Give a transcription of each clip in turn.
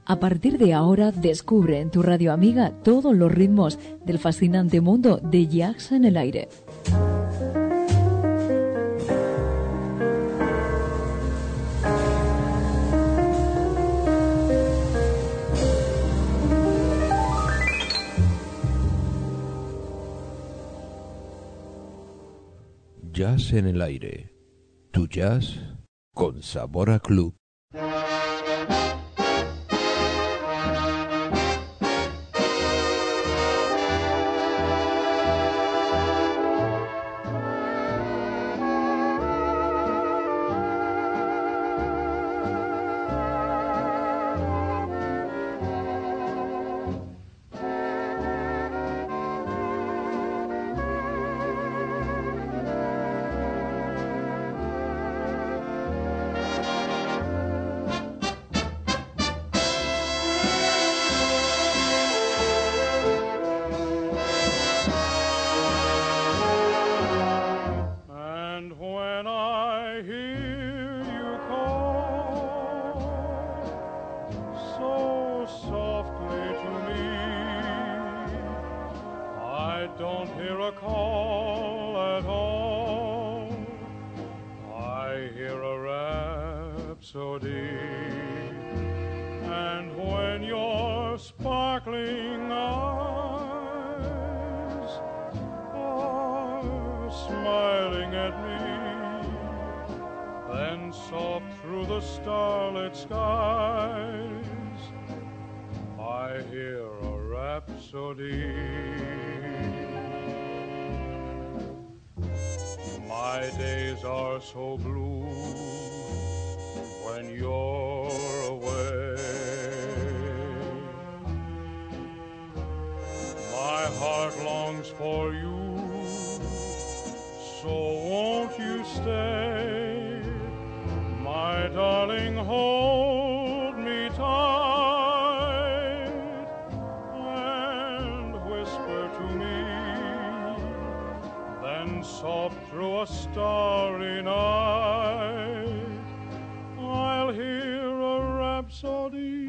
A partir de ahora, descubre en tu radio amiga todos los ritmos del fascinante mundo de Jazz en el Aire. Jazz en el Aire. Tu jazz con sabor a club. My days are so blue when you're away. My heart longs for you, so won't you stay? My darling, hold me tight and whisper to me, then soft through a starry night I'll hear a rhapsody.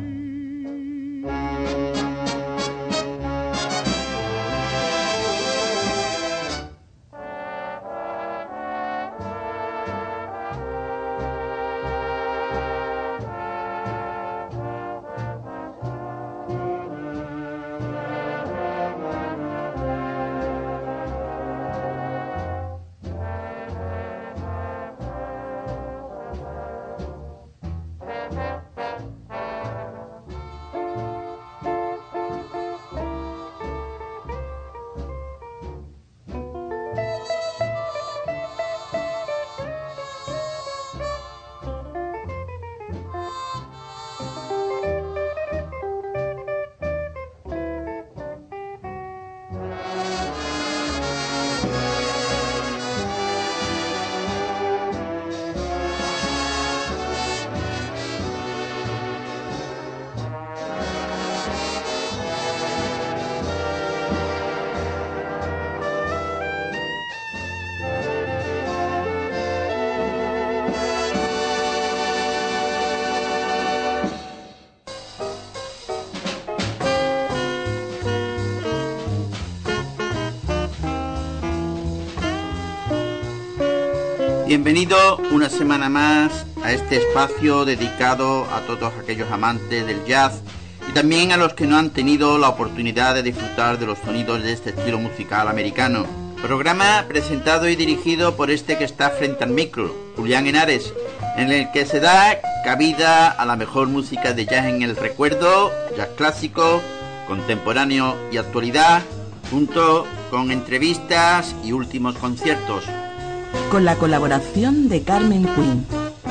Bienvenido una semana más a este espacio dedicado a todos aquellos amantes del jazz y también a los que no han tenido la oportunidad de disfrutar de los sonidos de este estilo musical americano. Programa presentado y dirigido por este que está frente al micro, Julián Henares, en el que se da cabida a la mejor música de jazz en el recuerdo, jazz clásico, contemporáneo y actualidad, junto con entrevistas y últimos conciertos. Con la colaboración de Carmen Quinn.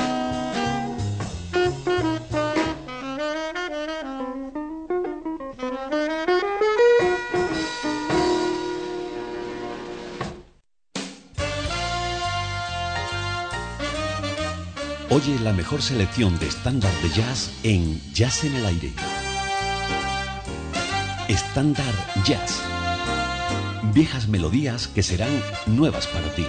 Oye la mejor selección de estándar de jazz en Jazz en el Aire. Estándar Jazz. Viejas melodías que serán nuevas para ti.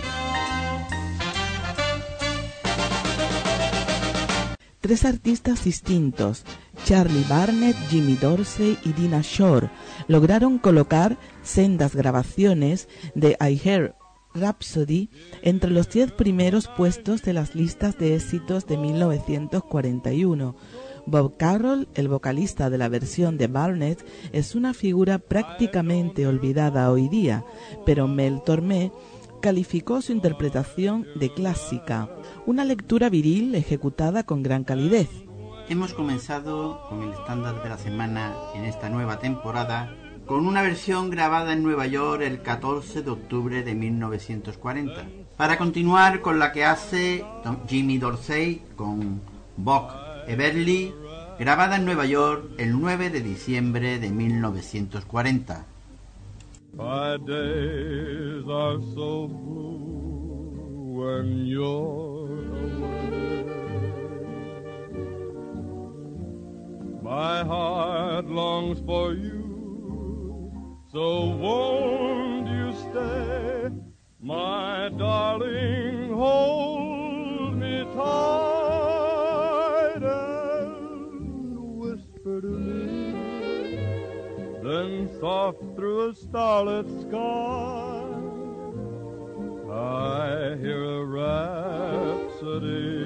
Tres artistas distintos Charlie Barnet, Jimmy Dorsey y Dinah Shore lograron colocar sendas grabaciones de I Heart Rhapsody entre los 10 primeros puestos de las listas de éxitos de 1941. Bob Carroll, el vocalista de la versión de Barnet, es una figura prácticamente olvidada hoy día, pero Mel Tormé calificó su interpretación de clásica, una lectura viril ejecutada con gran calidez. Hemos comenzado con el estándar de la semana en esta nueva temporada, con una versión grabada en Nueva York el 14 de octubre de 1940, para continuar con la que hace Jimmy Dorsey con Buck Everly, grabada en Nueva York el 9 de diciembre de 1940. My days are so blue when you're away. My heart longs for you, so won't you stay? My darling, hold me tight and whisper to me. Then soft through a starlit sky, I hear a rhapsody.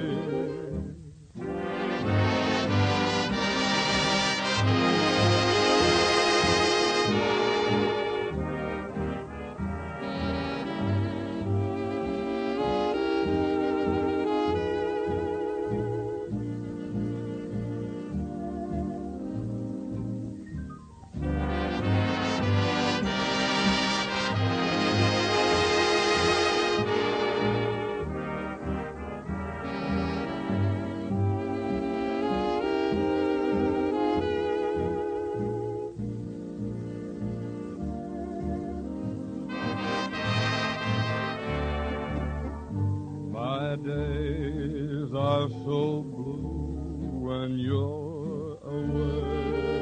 My days are so blue when you're away.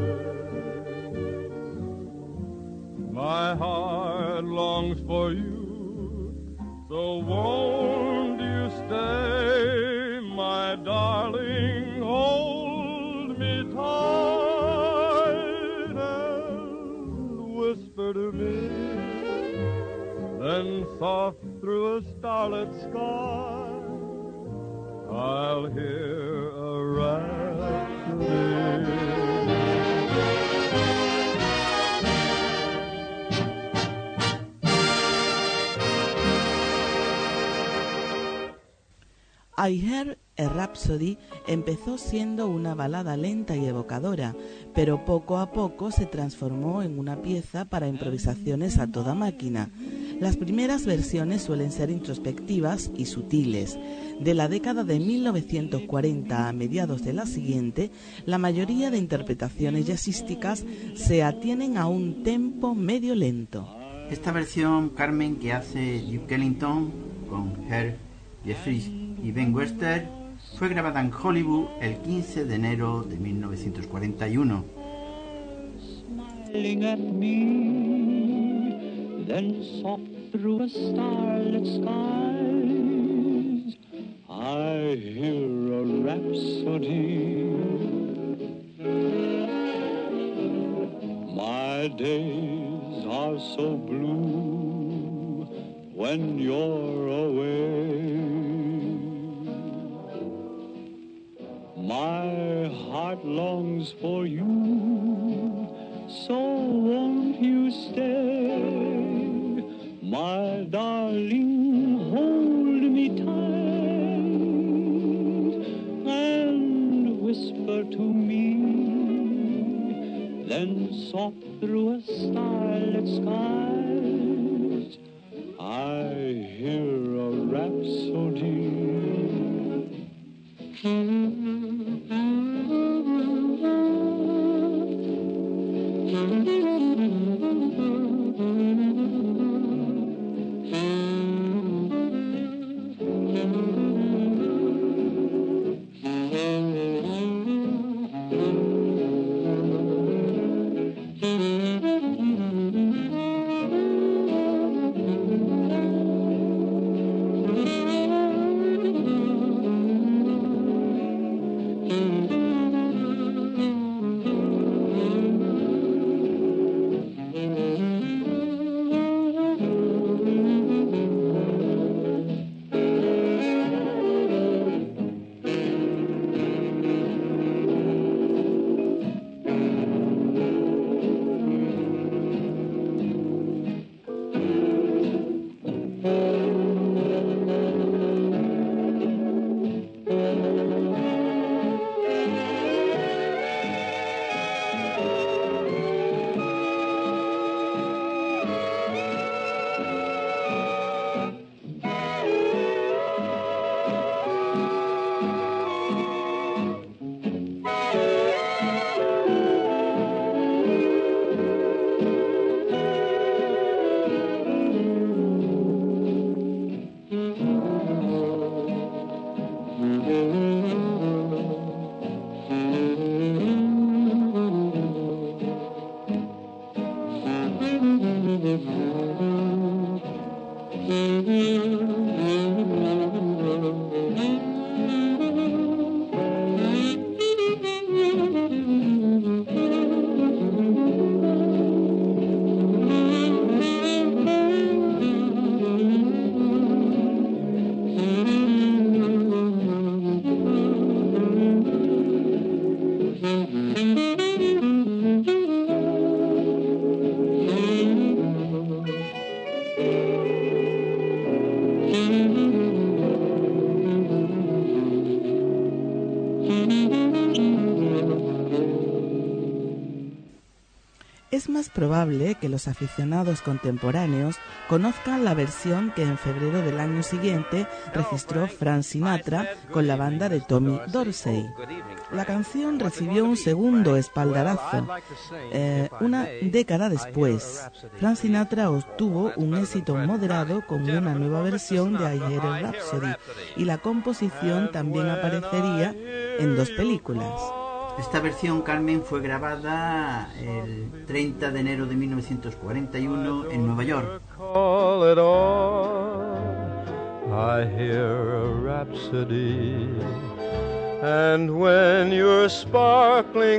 My heart longs for you, so won't you stay? My darling, hold me tight and whisper to me. Then soft through a starlit sky, I'll hear a rhapsody. I Heart a Rhapsody empezó siendo una balada lenta y evocadora, pero poco a poco se transformó en una pieza para improvisaciones a toda máquina. Las primeras versiones suelen ser introspectivas y sutiles. De la década de 1940 a mediados de la siguiente, la mayoría de interpretaciones jazzísticas se atienen a un tempo medio lento. Esta versión, Carmen, que hace Duke Ellington con Herb Jeffries y Ben Webster, fue grabada en Hollywood el 15 de enero de 1941. Smiling at me, then soft through a starlit skies, I hear a rhapsody. My days are so blue when you're away. My heart longs for you, so won't you stay? My darling, hold me tight and whisper to me. Then soft through a starlit skies, I hear a rhapsody. Es más probable que los aficionados contemporáneos conozcan la versión que en febrero del año siguiente registró Frank Sinatra con la banda de Tommy Dorsey. La canción recibió un segundo espaldarazo. Una década después, Frank Sinatra obtuvo un éxito moderado con una nueva versión de I Hear a Rhapsody, y la composición también aparecería en 2 películas. Esta versión, Carmen, fue grabada el 30 de enero de 1941 en Nueva York. I hear a rhapsody, and when your sparkling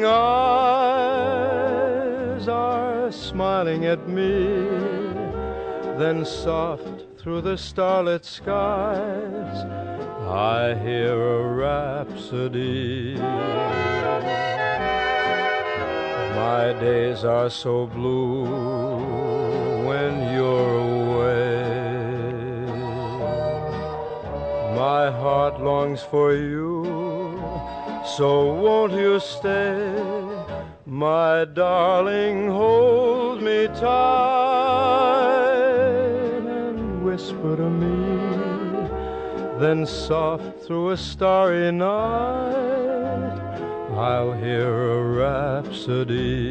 eyes are smiling at me, then soft through the starlit skies I hear a rhapsody. My days are so blue when you're away. My heart longs for you, so won't you stay? My darling, hold me tight and whisper to me. Then soft through a starry night I'll hear a rhapsody.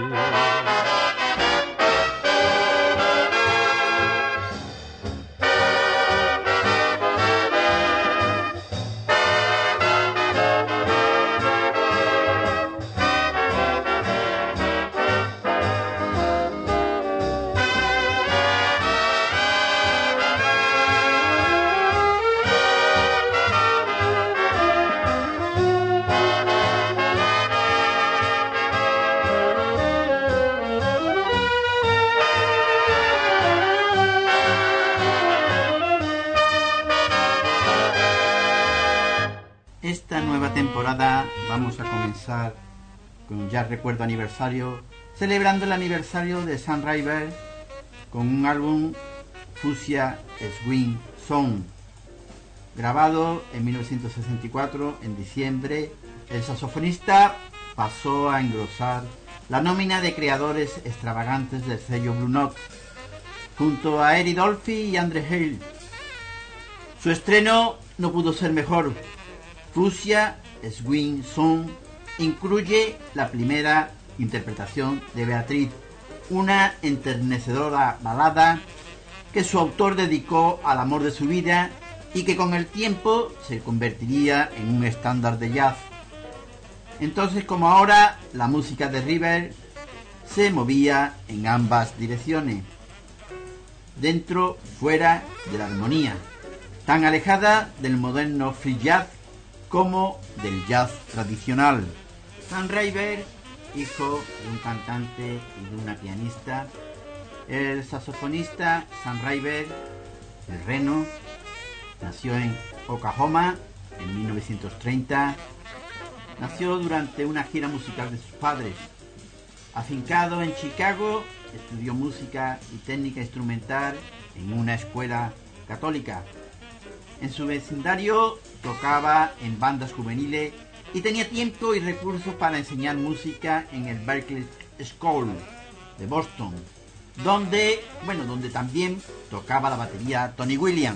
Esta nueva temporada vamos a comenzar con ya recuerdo aniversario, celebrando el aniversario de Sam Rayburn con un álbum Fuchsia Swing Song, grabado en 1964 en diciembre. El saxofonista pasó a engrosar la nómina de creadores extravagantes del sello Blue Note, junto a Eric Dolphy y Andre Hale. Su estreno no pudo ser mejor. Fuchsia Swing Song incluye la primera interpretación de Beatriz, una enternecedora balada que su autor dedicó al amor de su vida y que con el tiempo se convertiría en un estándar de jazz. Entonces, como ahora, la música de River se movía en ambas direcciones, dentro, fuera de la armonía, tan alejada del moderno free jazz como del jazz tradicional. Sam Rayburn, hijo de un cantante y de una pianista, el saxofonista Sam Rayburn, el Reno, nació en Oklahoma en 1930. Nació durante una gira musical de sus padres. Afincado en Chicago, estudió música y técnica instrumental en una escuela católica. En su vecindario tocaba en bandas juveniles y tenía tiempo y recursos para enseñar música en el Berklee School de Boston, donde también tocaba la batería Tony Williams.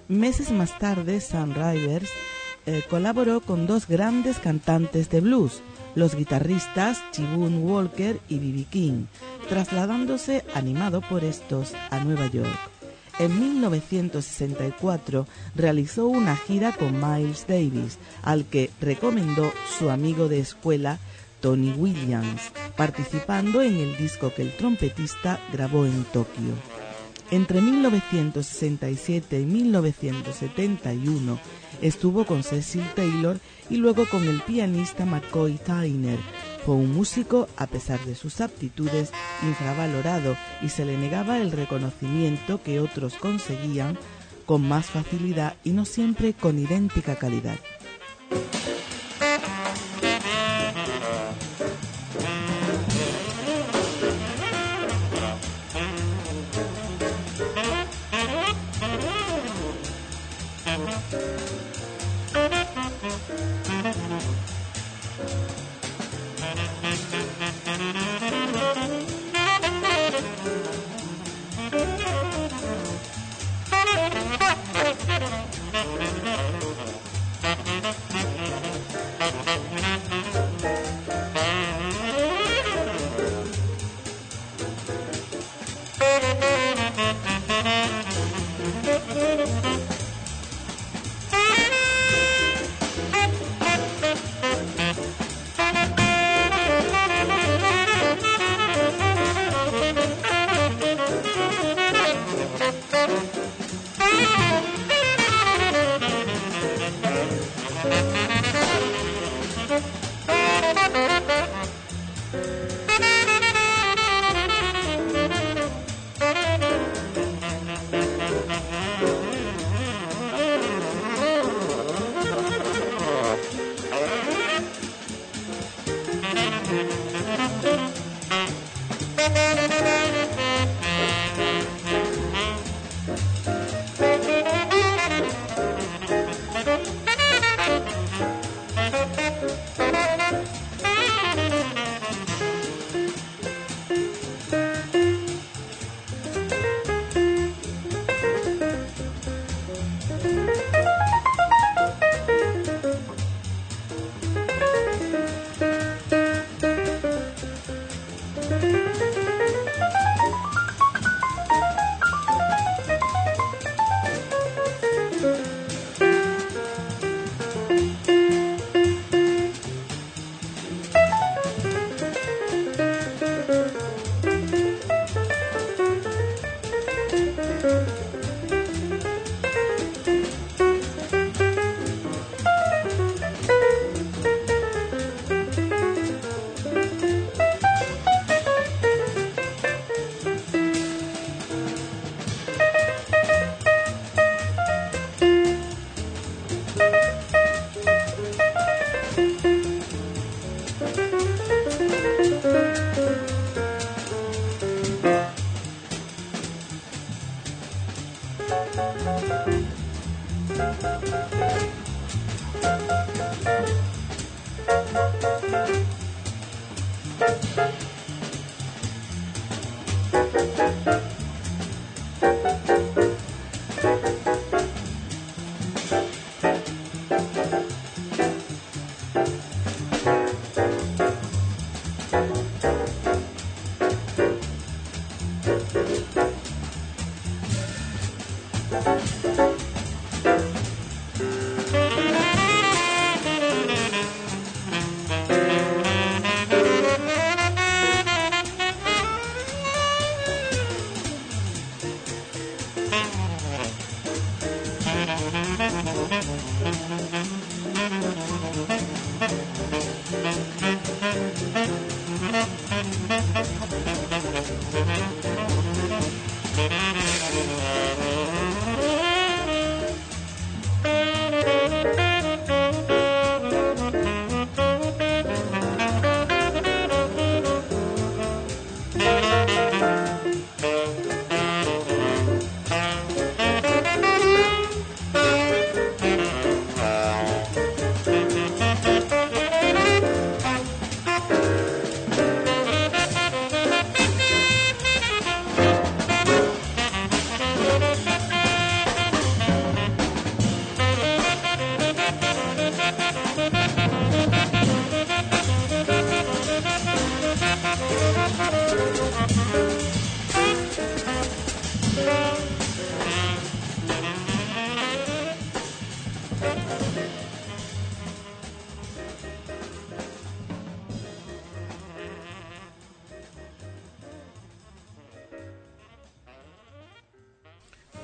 Meses más tarde, Sam Rivers colaboró con dos grandes cantantes de blues, los guitarristas T-Bone Walker y B.B. King, trasladándose, animado por estos, a Nueva York. En 1964 realizó una gira con Miles Davis, al que recomendó su amigo de escuela Tony Williams, participando en el disco que el trompetista grabó en Tokio. Entre 1967 y 1971 estuvo con Cecil Taylor y luego con el pianista McCoy Tyner. Fue un músico, a pesar de sus aptitudes, infravalorado y se le negaba el reconocimiento que otros conseguían con más facilidad y no siempre con idéntica calidad.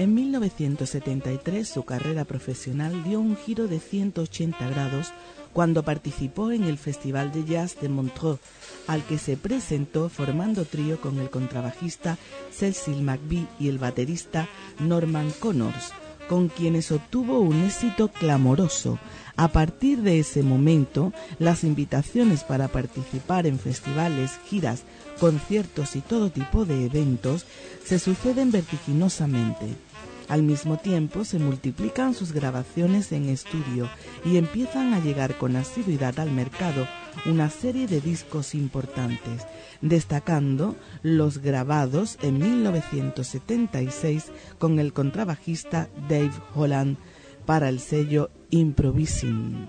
En 1973 su carrera profesional dio un giro de 180 grados cuando participó en el Festival de Jazz de Montreux, al que se presentó formando trío con el contrabajista Cecil McVie y el baterista Norman Connors, con quienes obtuvo un éxito clamoroso. A partir de ese momento, las invitaciones para participar en festivales, giras, conciertos y todo tipo de eventos se suceden vertiginosamente. Al mismo tiempo se multiplican sus grabaciones en estudio y empiezan a llegar con asiduidad al mercado una serie de discos importantes, destacando los grabados en 1976 con el contrabajista Dave Holland para el sello Improvising.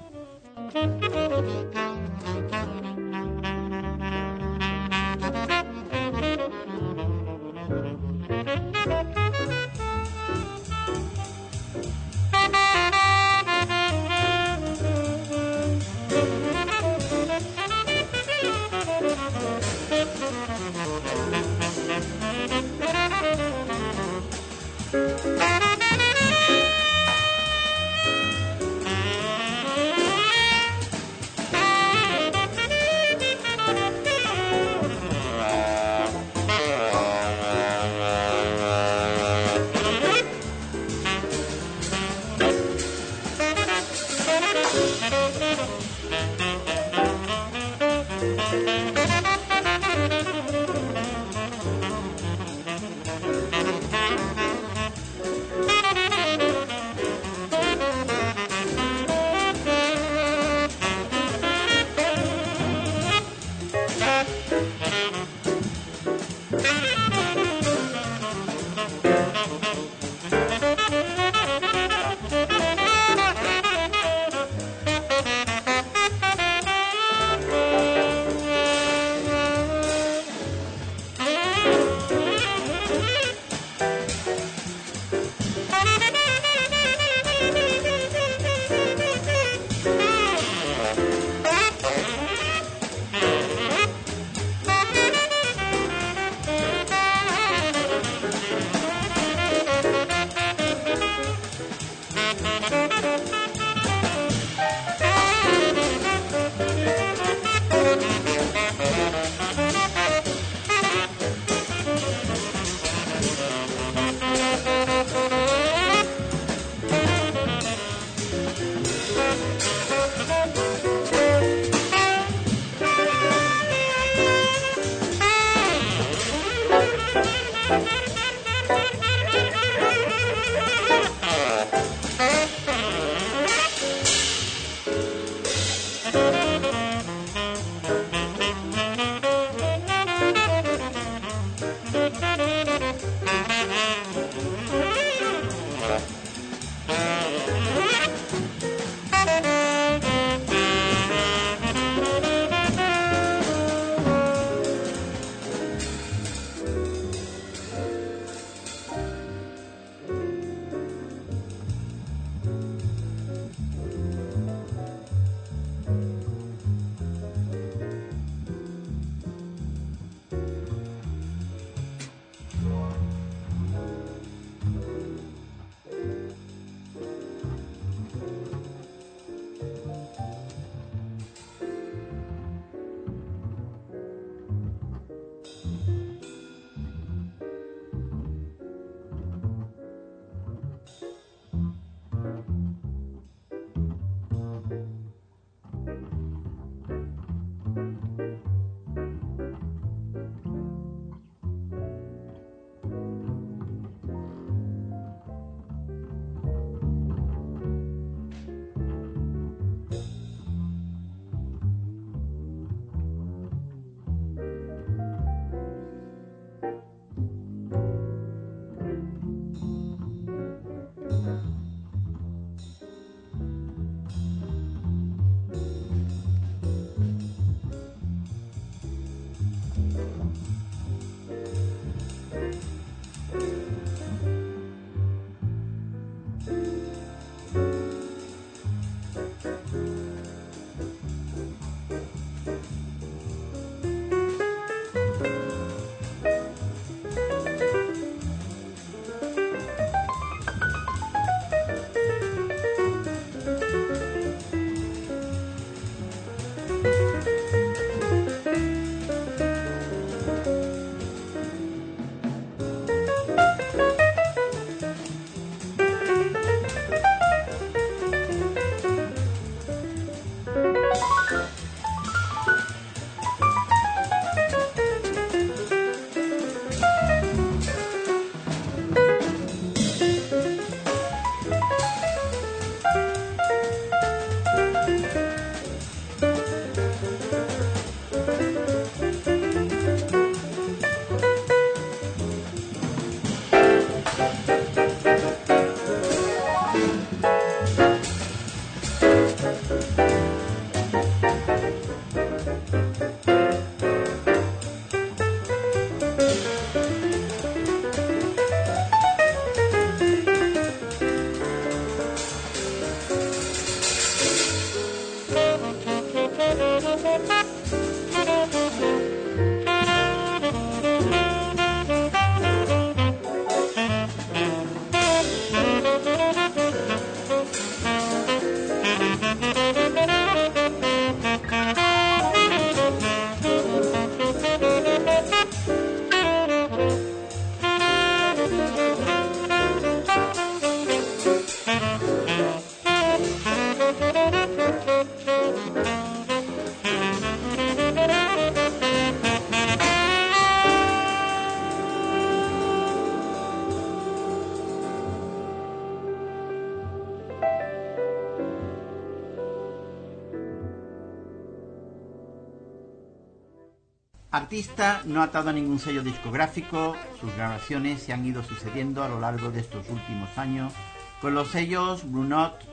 artista no ha atado a ningún sello discográfico. Sus grabaciones se han ido sucediendo a lo largo de estos últimos años con los sellos Blue Note,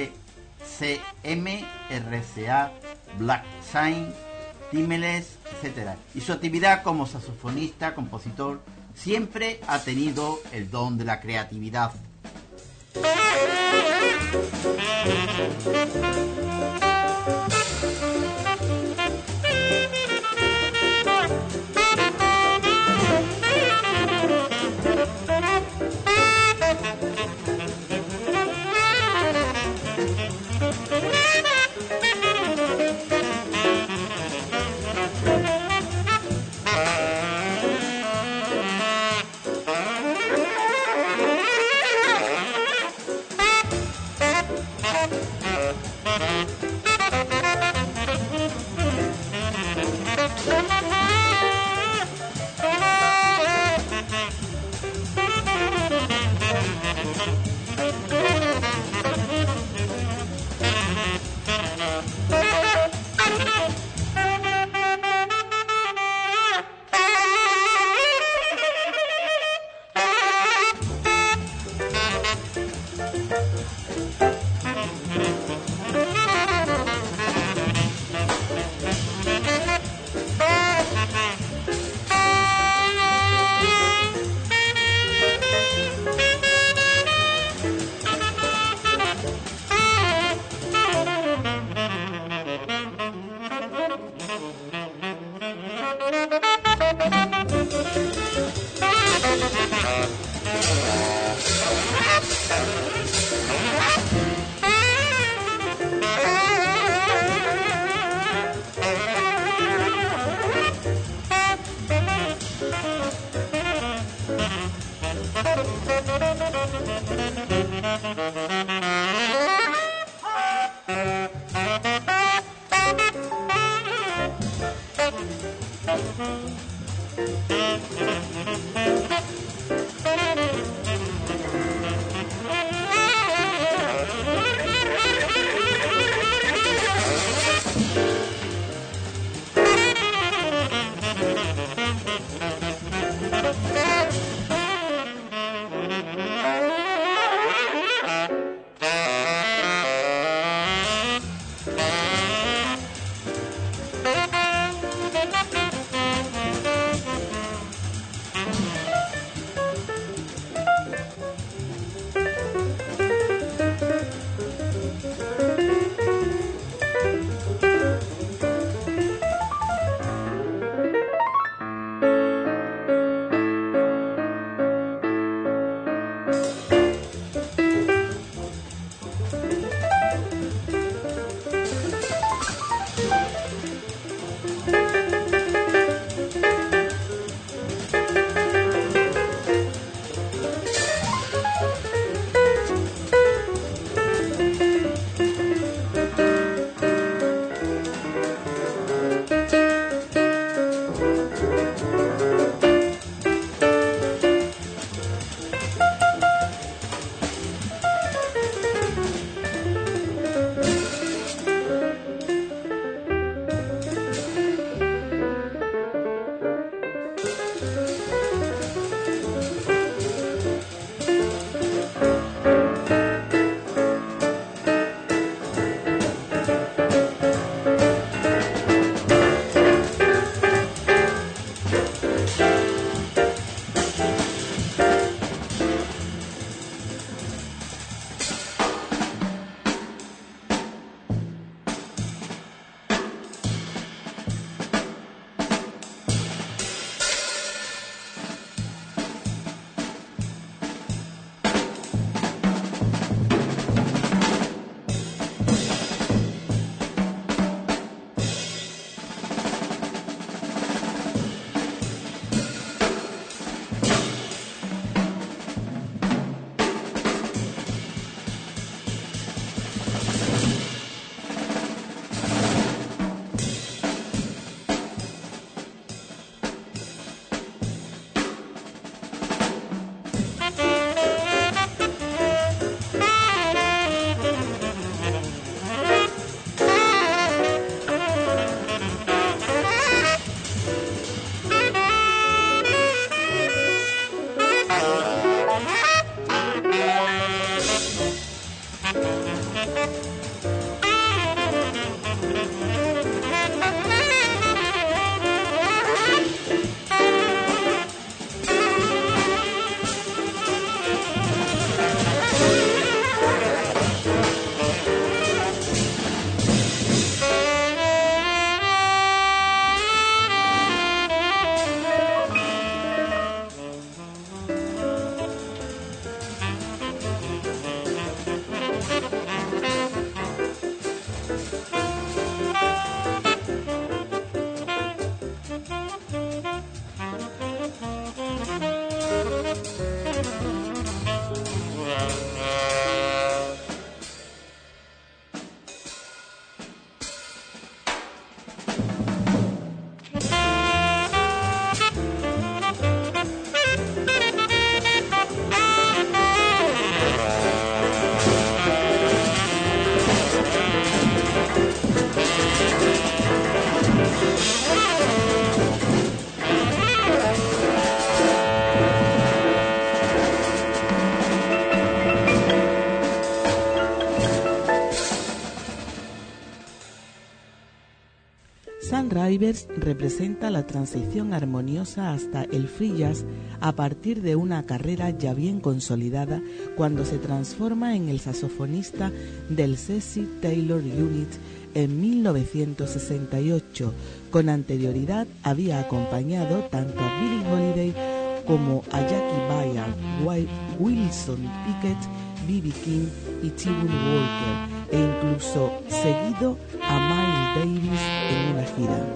ECM, RCA, Black Sign, Timeless, etc. Y su actividad como saxofonista, compositor, siempre ha tenido el don de la creatividad. Sunrise representa la transición armoniosa hasta el free jazz a partir de una carrera ya bien consolidada cuando se transforma en el saxofonista del Cecil Taylor Unit en 1968. Con anterioridad había acompañado tanto a Billie Holiday como a Jackie Byard, Wilson Pickett, B.B. King y T-Bone Walker, e incluso seguido a Miles Davis en una gira.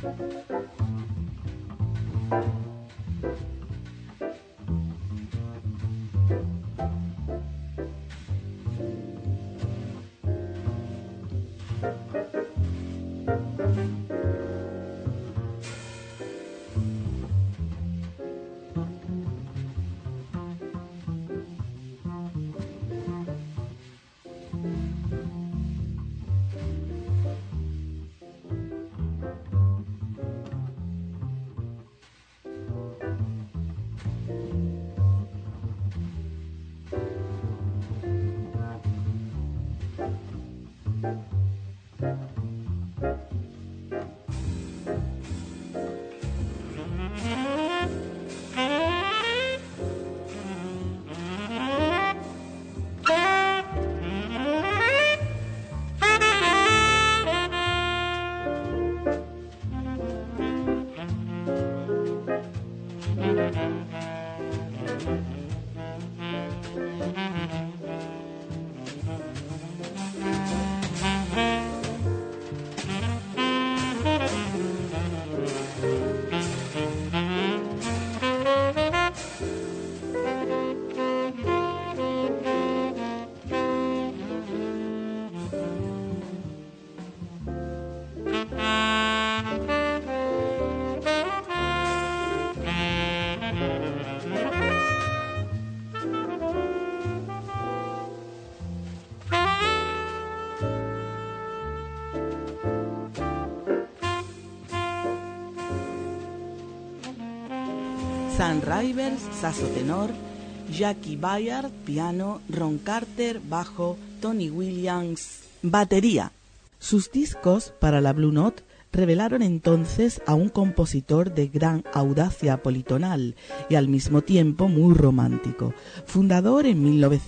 Sam Rivers, saxo tenor, Jackie Bayard, piano, Ron Carter, bajo, Tony Williams, batería. Sus discos para la Blue Note revelaron entonces a un compositor de gran audacia politonal y al mismo tiempo muy romántico. Fundador en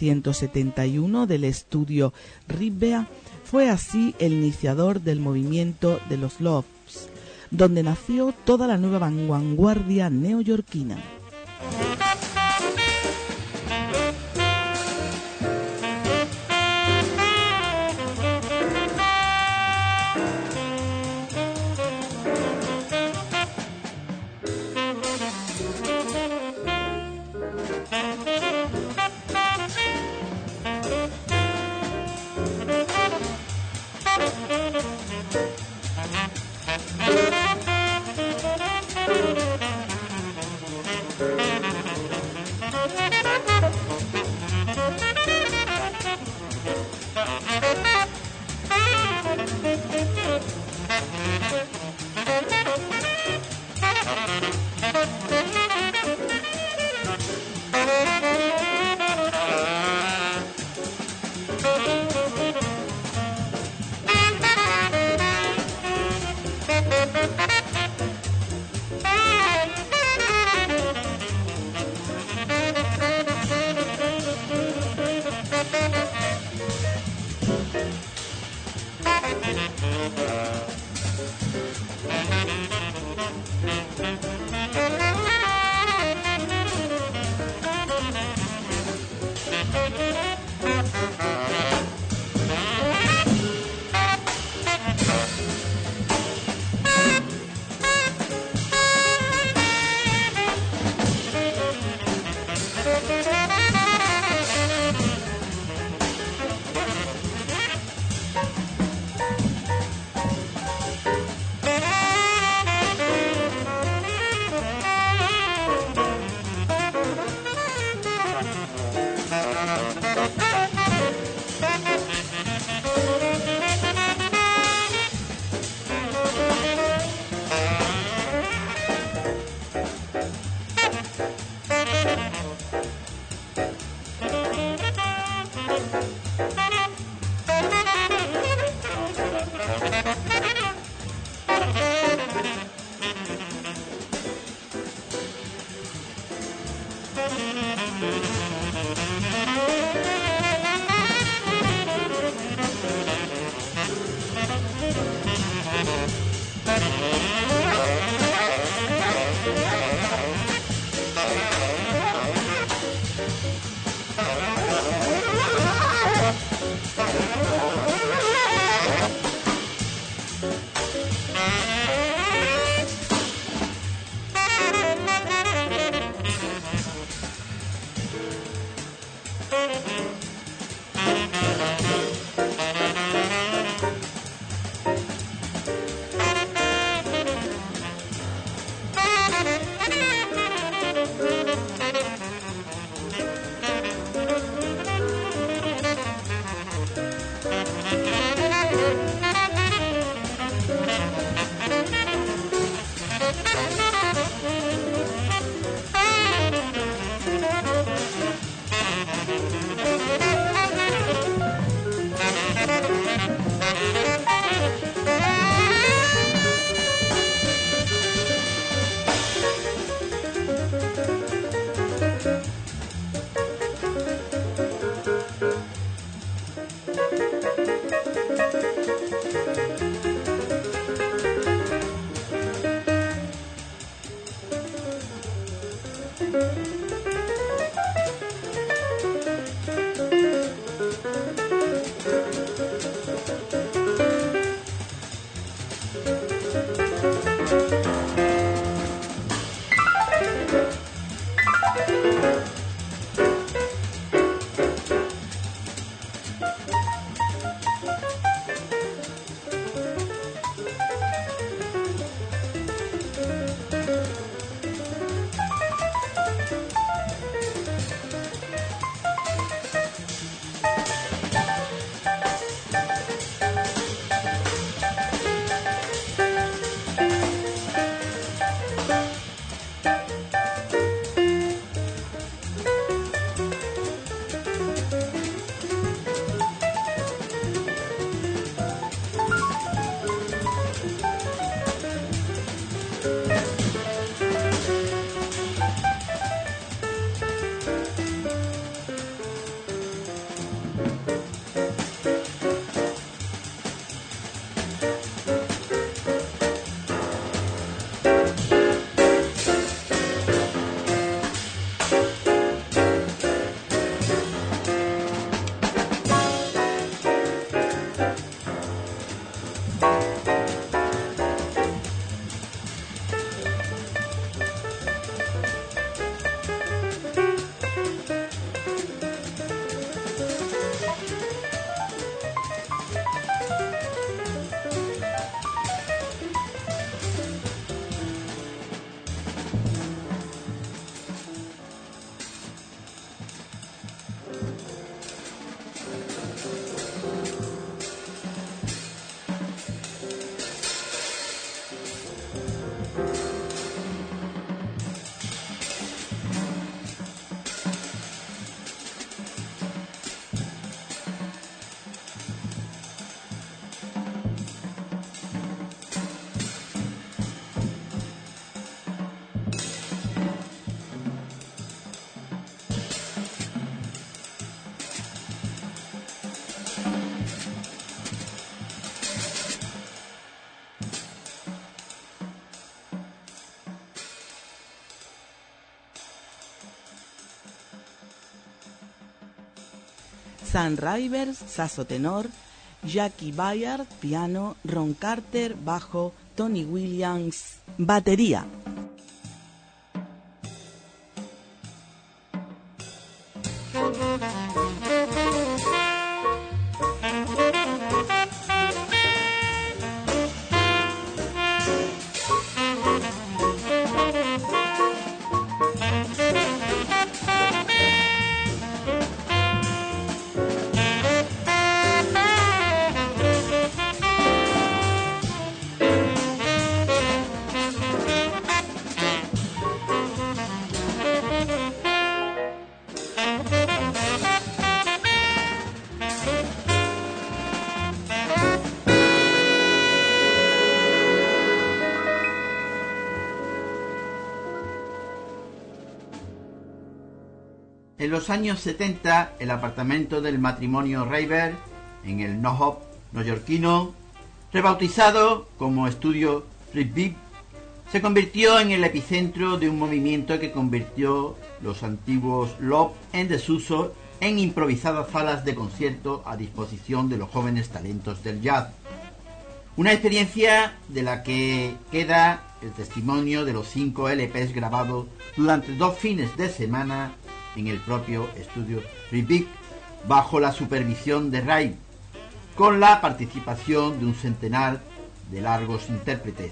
1971 del estudio Rivea, fue así el iniciador del movimiento de los Loves, donde nació toda la nueva vanguardia neoyorquina. Sam Rivers, saxo tenor, Jackie Bayard, piano, Ron Carter, bajo, Tony Williams, batería. En los años 70, el apartamento del matrimonio Rivers, en el NoHo neoyorquino, rebautizado como estudio Rip, se convirtió en el epicentro de un movimiento que convirtió los antiguos Love en desuso en improvisadas salas de concierto a disposición de los jóvenes talentos del jazz. Una experiencia de la que queda el testimonio de los 5 LPs grabados durante 2 fines de semana en el propio estudio Rip, bajo la supervisión de Ray, con la participación de un centenar de largos intérpretes.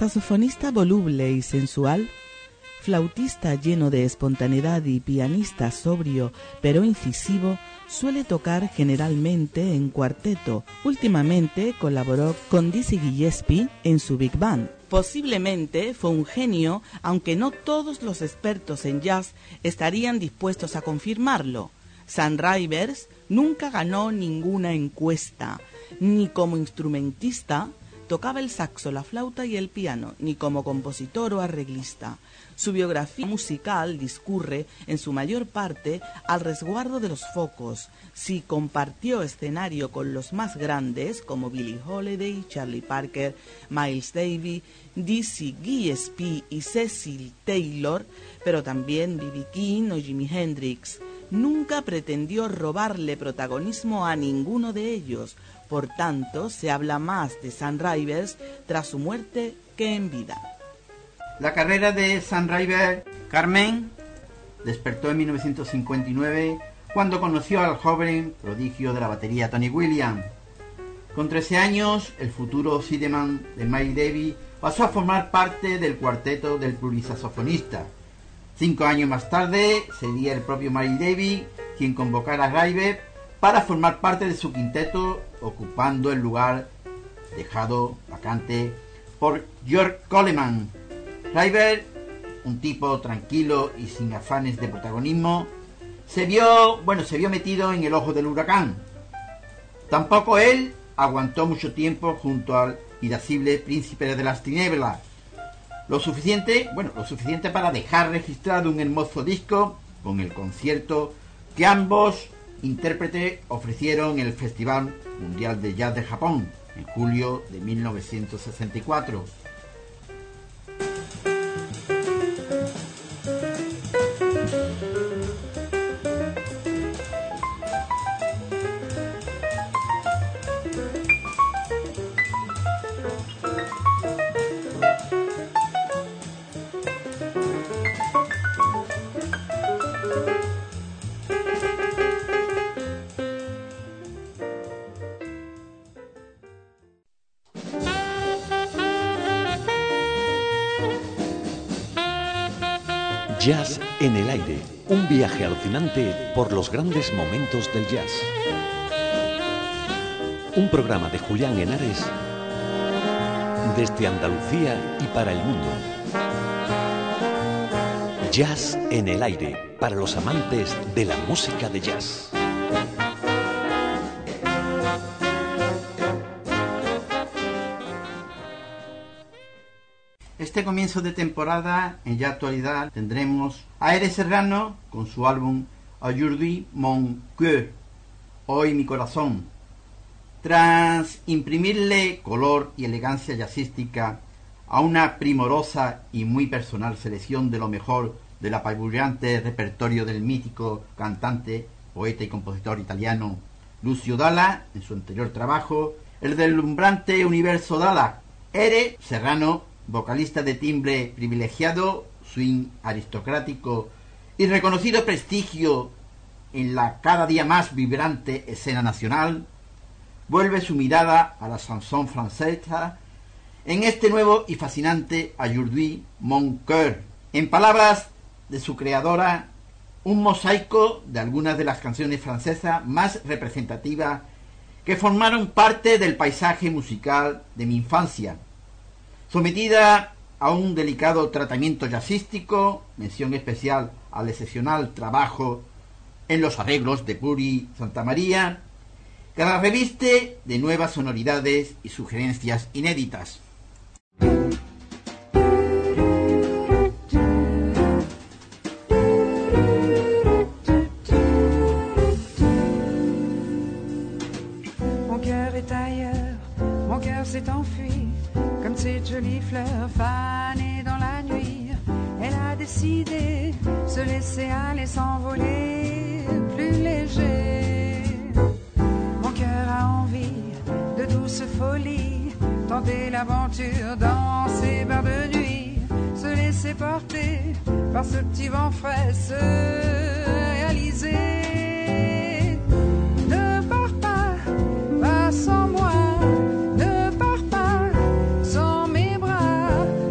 saxofonista voluble y sensual, flautista lleno de espontaneidad y pianista sobrio pero incisivo, suele tocar generalmente en cuarteto. Últimamente colaboró con Dizzy Gillespie en su Big Band. Posiblemente fue un genio, aunque no todos los expertos en jazz estarían dispuestos a confirmarlo. Sam Rivers nunca ganó ninguna encuesta, ni como instrumentista tocaba el saxo, la flauta y el piano, ni como compositor o arreglista. Su biografía musical discurre, en su mayor parte, al resguardo de los focos. Sí compartió escenario con los más grandes, como Billie Holiday, Charlie Parker, Miles Davis, Dizzy Gillespie y Cecil Taylor, pero también B.B. King o Jimi Hendrix. Nunca pretendió robarle protagonismo a ninguno de ellos. Por tanto, se habla más de Sam Rivers tras su muerte que en vida. La carrera de Sam Rivers, Carmen, despertó en 1959 cuando conoció al joven prodigio de la batería Tony Williams. Con 13 años, el futuro sideman de Miles Davis pasó a formar parte del cuarteto del plurisaxofonista. 5 años más tarde, sería el propio Miles Davis quien convocara a Rivers para formar parte de su quinteto, ocupando el lugar dejado vacante por George Coleman. Rivers, un tipo tranquilo y sin afanes de protagonismo, se vio metido en el ojo del huracán. Tampoco él aguantó mucho tiempo junto al irascible príncipe de las tinieblas. Lo suficiente para dejar registrado un hermoso disco con el concierto que ambos intérpretes ofrecieron en el Festival Mundial de Jazz de Japón en julio de 1964. Jazz en el aire, un viaje alucinante por los grandes momentos del jazz. Un programa de Julián Henares desde Andalucía y para el mundo. Jazz en el aire, para los amantes de la música de jazz. Este comienzo de temporada, en Ya Actualidad, tendremos a Ere Serrano con su álbum Aujourd'hui mon cœur, Hoy mi corazón. Tras imprimirle color y elegancia jazzística a una primorosa y muy personal selección de lo mejor del apabullante repertorio del mítico cantante, poeta y compositor italiano Lucio Dalla, en su anterior trabajo, el deslumbrante universo Dalla, Ere Serrano, vocalista de timbre privilegiado, swing aristocrático y reconocido prestigio en la cada día más vibrante escena nacional, vuelve su mirada a la chanson francesa en este nuevo y fascinante Aujourd'hui mon cœur. En palabras de su creadora, un mosaico de algunas de las canciones francesas más representativas que formaron parte del paisaje musical de mi infancia. Sometida a un delicado tratamiento jazzístico, mención especial al excepcional trabajo en los arreglos de Puri Santamaría, que la reviste de nuevas sonoridades y sugerencias inéditas. Mon cœur est ailleurs, mon cœur s'est enfui, comme cette jolie fleur fanée dans la nuit. Elle a décidé se laisser aller, s'envoler plus léger. Mon cœur a envie de douce folie, tenter l'aventure dans ces bars de nuit, se laisser porter par ce petit vent frais, se réaliser. Ne pars pas, pas sans moi, ne pars pas sans mes bras,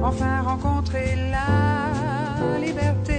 enfin rencontrer la liberté.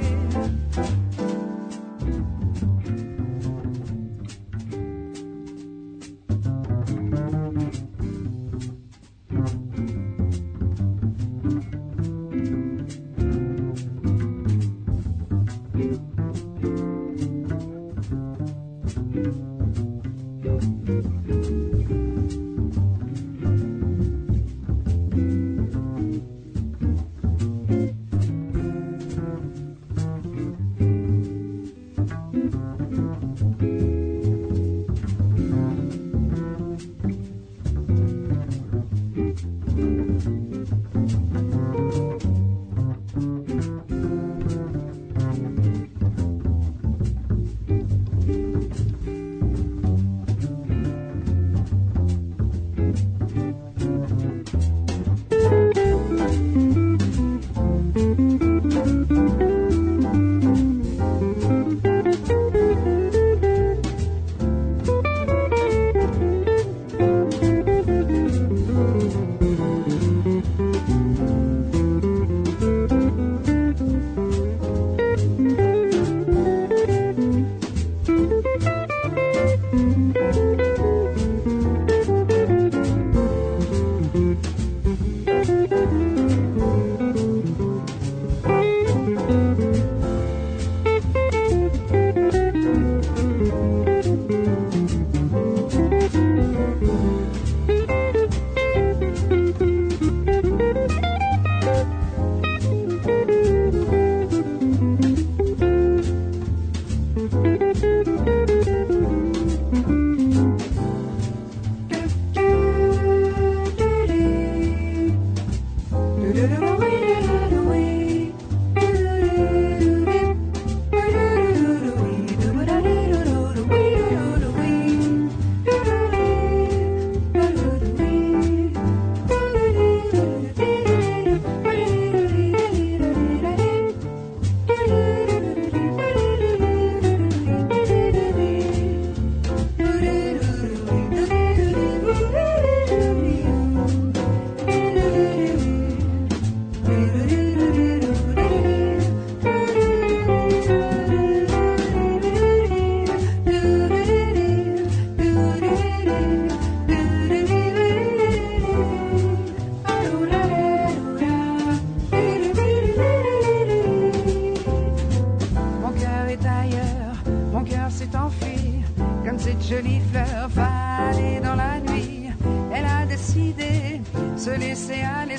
jolie fleur fanée dans la nuit. Elle a décidé se laisser aller,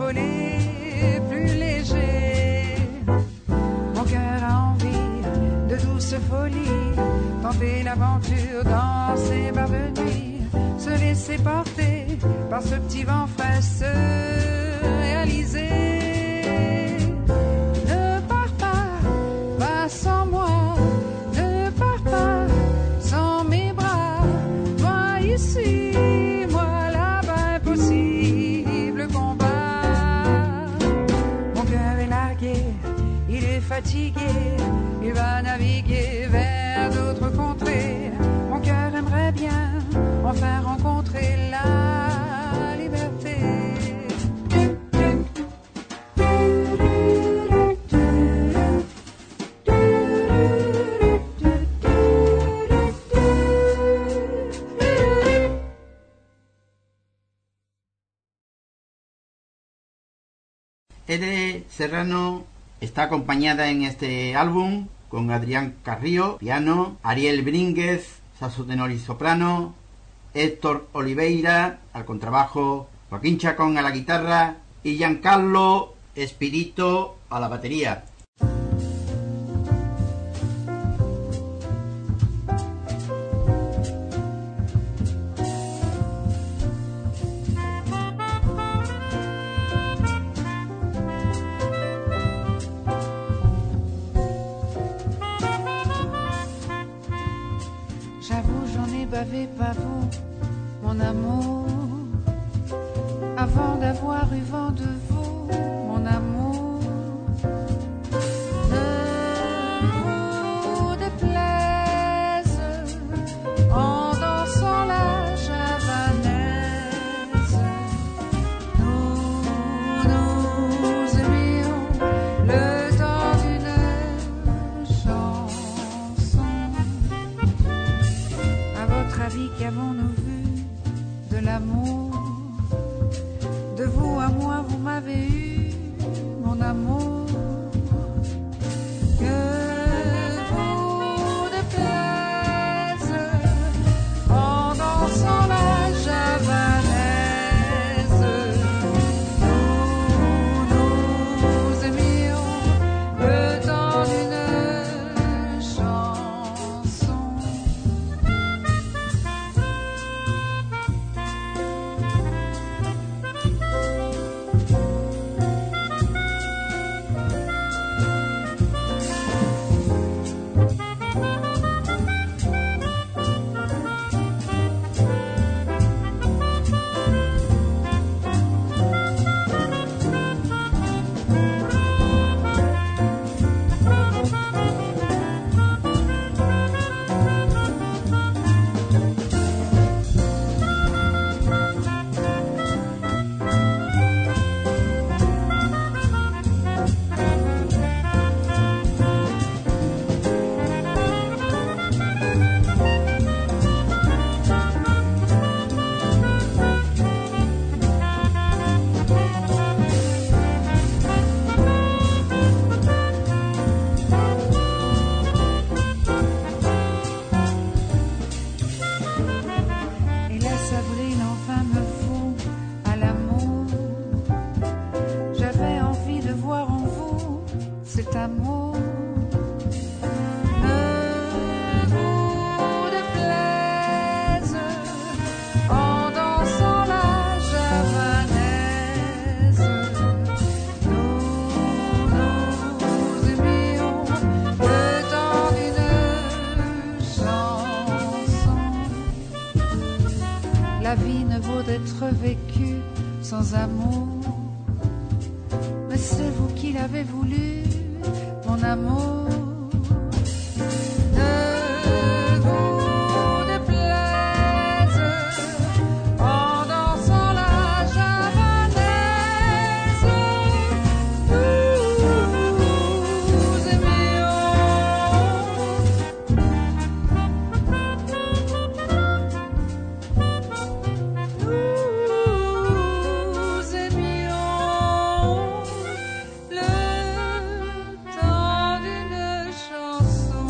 s'envoler plus léger. Mon cœur a envie de douce folie, tenter l'aventure dans ses bars de nuit, se laisser porter par ce petit vent frais, se réaliser. Ne pars pas, va sans moi. Ne pars pas sans mes bras. Toi ici, moi là-bas, impossible combat. Mon cœur est largué, il est fatigué, il va naviguer vers d'autres contrées. Mon cœur aimerait bien enfin rencontrer la liberté. Ede Serrano está acompañada en este álbum con Adrián Carrillo, piano, Ariel Brínguez, saxo tenor y soprano, Héctor Oliveira al contrabajo, Joaquín Chacón a la guitarra y Giancarlo Espirito a la batería. Bavé pas vous, mon amour, avant d'avoir eu vent de vous, mon amour. Ne vous déplaise en dansant la javanaise. Nous cet amour ne vous déplaise en dansant la javanaise. Nous aimions le temps d'une chanson. La vie ne vaut d'être vécue sans amour. Mais c'est vous qui l'avez voulu, mon amour. Ne vous déplaise en dansant la javanaise. Nous aimions. Nous aimions le temps d'une chanson.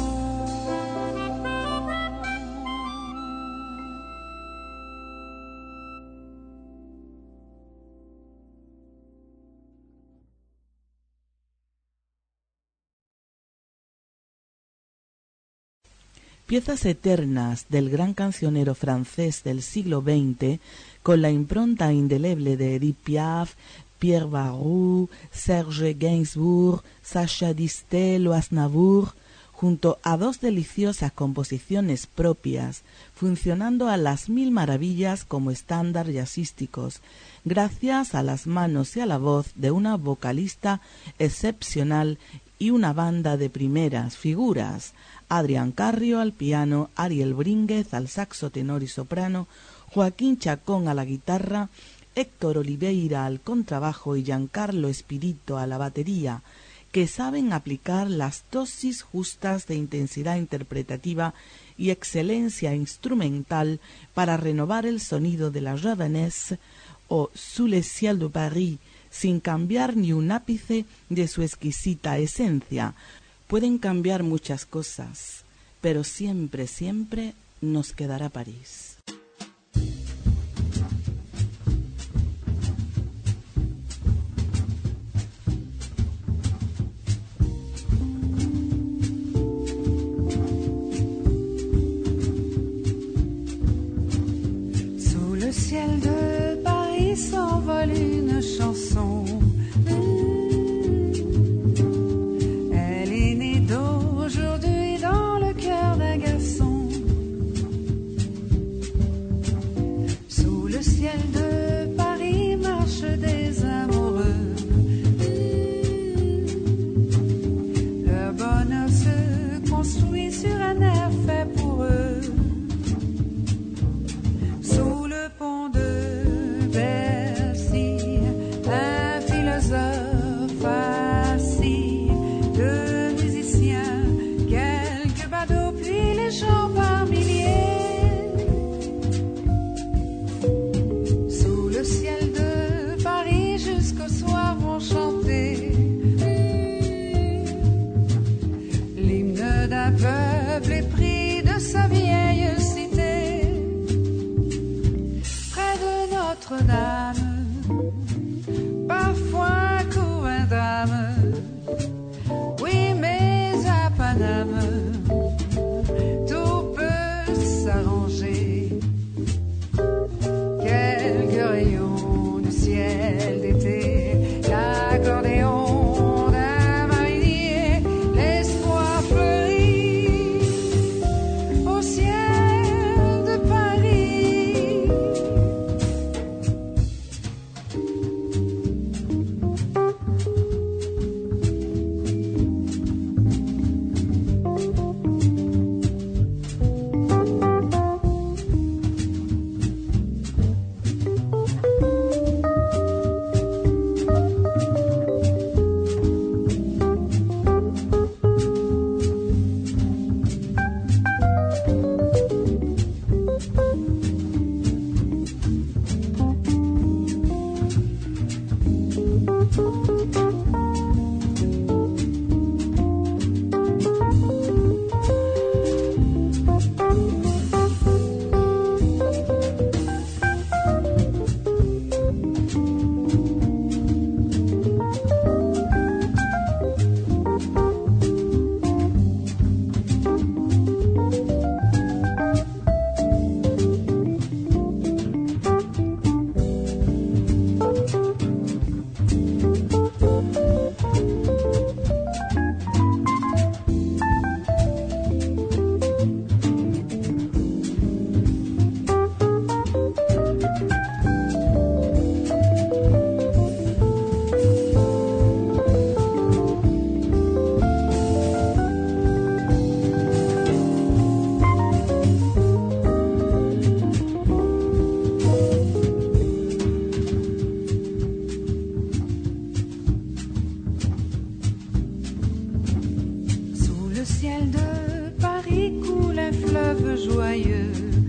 Piezas eternas del gran cancionero francés del siglo XX, con la impronta indeleble de Edith Piaf, Pierre Barrou, Serge Gainsbourg, Sacha Distel o Aznavour, junto a dos deliciosas composiciones propias, funcionando a las mil maravillas como estándar jazzísticos, gracias a las manos y a la voz de una vocalista excepcional y una banda de primeras figuras: Adrián Carrio al piano, Ariel Brínguez al saxo tenor y soprano, Joaquín Chacón a la guitarra, Héctor Oliveira al contrabajo y Giancarlo Espirito a la batería, que saben aplicar las dosis justas de intensidad interpretativa y excelencia instrumental para renovar el sonido de la Javanaise o Sous le ciel de Paris, sin cambiar ni un ápice de su exquisita esencia. Pueden cambiar muchas cosas, pero siempre, siempre nos quedará París. Sous le ciel de Paris s'envole une chanson. Elle est née d'aujourd'hui dans le cœur d'un garçon. ciel de Paris coule un fleuve joyeux.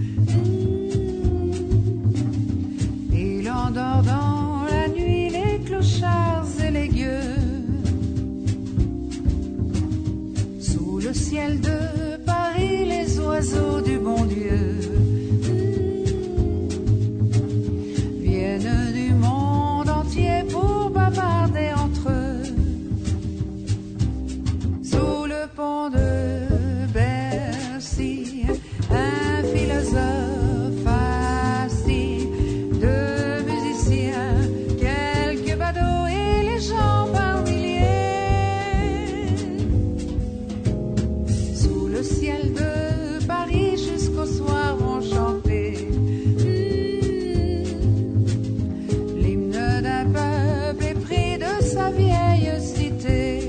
Il endort dans la nuit les clochards et les gueux. Sous le ciel de Paris, les oiseaux du bon Dieu viennent du monde entier pour bavarder entre eux. Sous le pont de Bercy, un philosophe assis, deux musiciens, quelques badauds et les gens par milliers. Sous le ciel de Paris jusqu'au soir vont chanter l'hymne d'un peuple épris de sa vieille cité.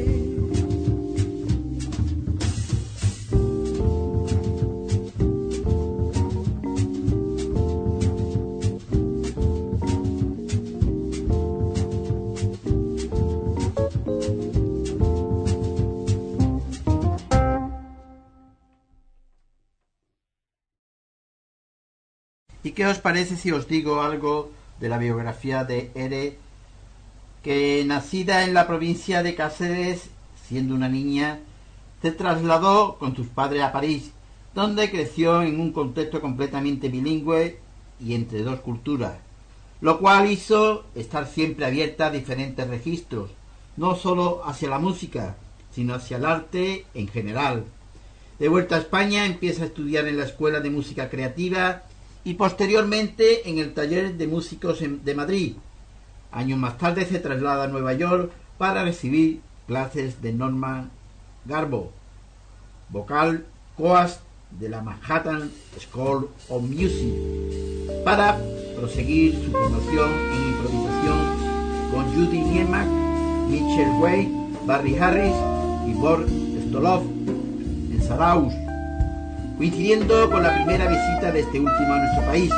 ¿Y qué os parece si os digo algo de la biografía de Ere, que nacida en la provincia de Cáceres, siendo una niña, se trasladó con sus padres a París, donde creció en un contexto completamente bilingüe y entre dos culturas, lo cual hizo estar siempre abierta a diferentes registros, no solo hacia la música, sino hacia el arte en general. De vuelta a España empieza a estudiar en la Escuela de Música Creativa y posteriormente en el Taller de Músicos de Madrid. Años más tarde se traslada a Nueva York para recibir clases de Norman Garbo, vocal coach de la Manhattan School of Music, para proseguir su formación en improvisación con Judy Niemak, Mitchell Wade, Barry Harris y Boris Stolov en Saraus, coincidiendo con la primera visita de este último a nuestro país.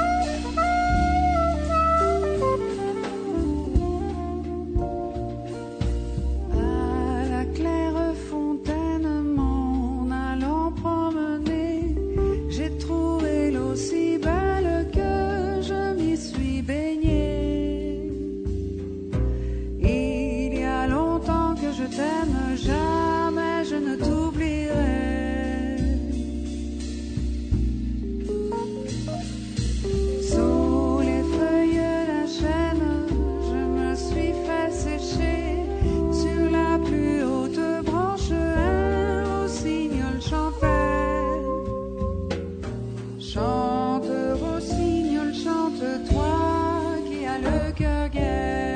À la claire fontaine, m'en allant promener, j'ai trouvé l'eau si belle que je m'y suis baignée. Il y a longtemps que je t'aime, jamais je ne t'oublierai. Sous les feuilles d'un chêne, je me suis fait sécher. Sur la plus haute branche, un rossignol chantait. Chante, rossignol, chante, toi qui as le cœur gai.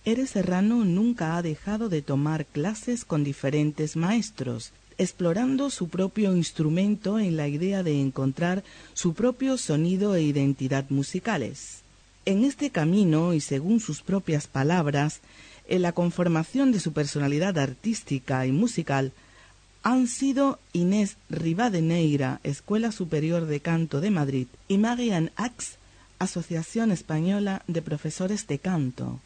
Eres Serrano nunca ha dejado de tomar clases con diferentes maestros, explorando su propio instrumento en la idea de encontrar su propio sonido e identidad musicales. En este camino, y según sus propias palabras, en la conformación de su personalidad artística y musical, han sido Inés Rivadeneira, Escuela Superior de Canto de Madrid, y Marian Ax, Asociación Española de Profesores de Canto.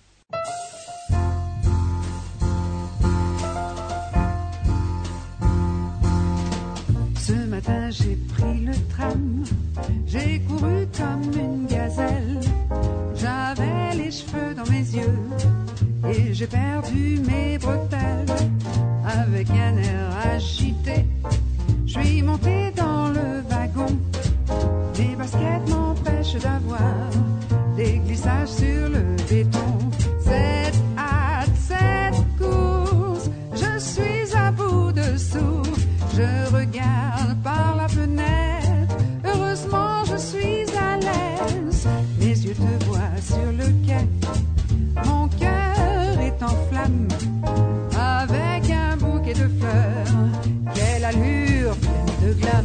Ce matin j'ai pris le tram, j'ai couru comme une gazelle, j'avais les cheveux dans mes yeux et j'ai perdu mes bretelles. Avec un air agité, je suis montée dans le wagon, mes baskets m'empêchent d'avoir des glissages sur le béton. Cette hâte, cette course, je suis à bout de souffle. Je regarde par la fenêtre, heureusement je suis à l'aise. Mes yeux te voient sur le quai, mon cœur est en flamme. Avec un bouquet de fleurs, quelle allure pleine de glam.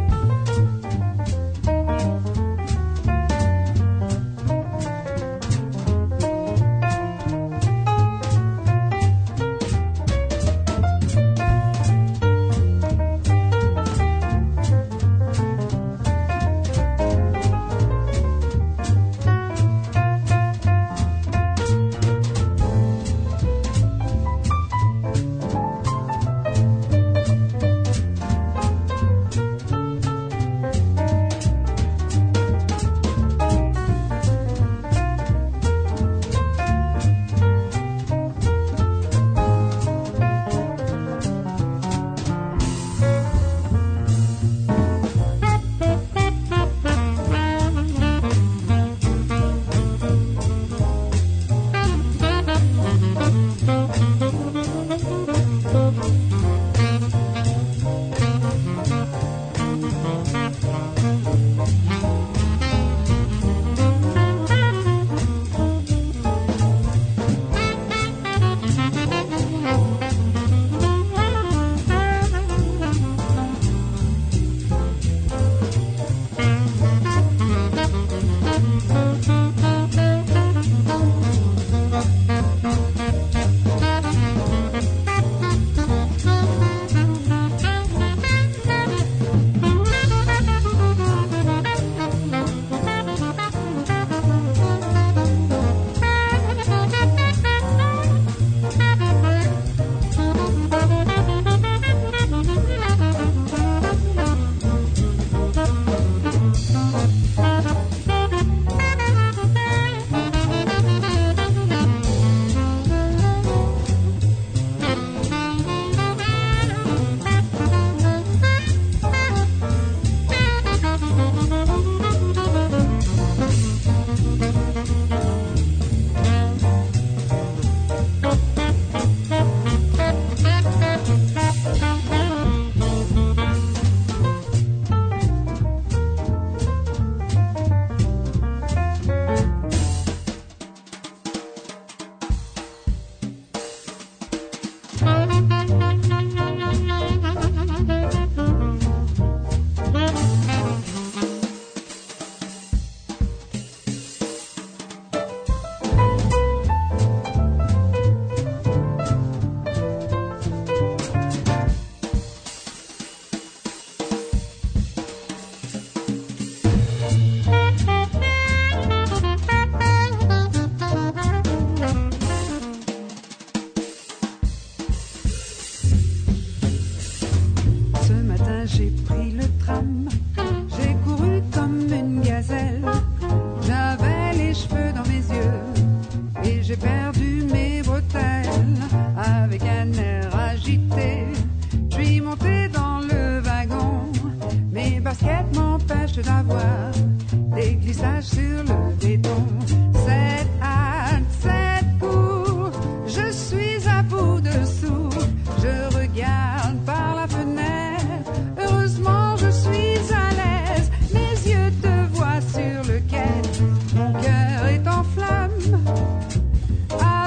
d'avoir des glissages sur le béton. Cette hâte, cette course, je suis à bout de souffle. Je regarde par la fenêtre, heureusement je suis à l'aise. Mes yeux te voient sur le quai, mon cœur est en flamme.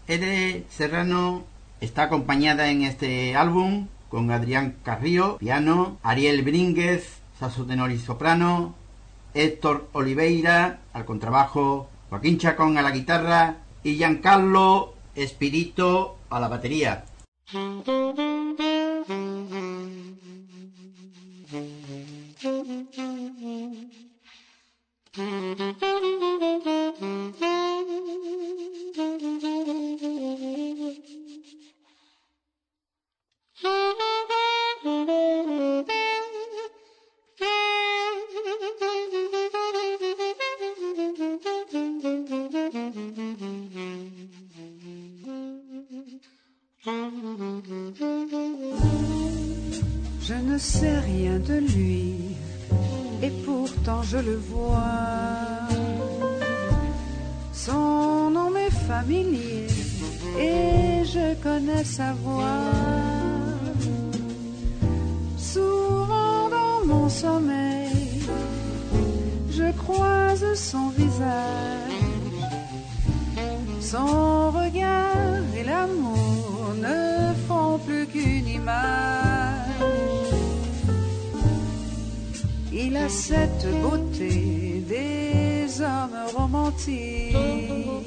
Ede Serrano está acompañada en este álbum con Adrián Carrillo, piano, Ariel Brínguez, saxo tenor y soprano, Héctor Oliveira al contrabajo, Joaquín Chacón a la guitarra y Giancarlo Espirito a la batería. Je ne sais rien de lui, et pourtant je le vois. Son nom m'est familier, et je connais sa voix. Souvent dans mon sommeil, je croise son visage. Son regard et l'amour ne font plus qu'une image. Il a cette beauté des hommes romantiques,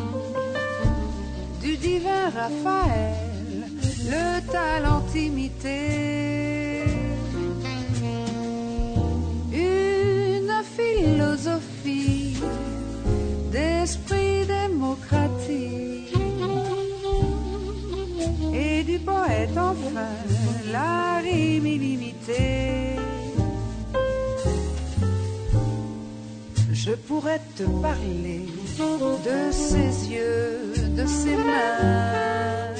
du divin Raphaël, le talent imité. Une philosophie d'esprit démocratique, et du poète enfin la rime illimitée. Je pourrais te parler de ses yeux, de ses mains.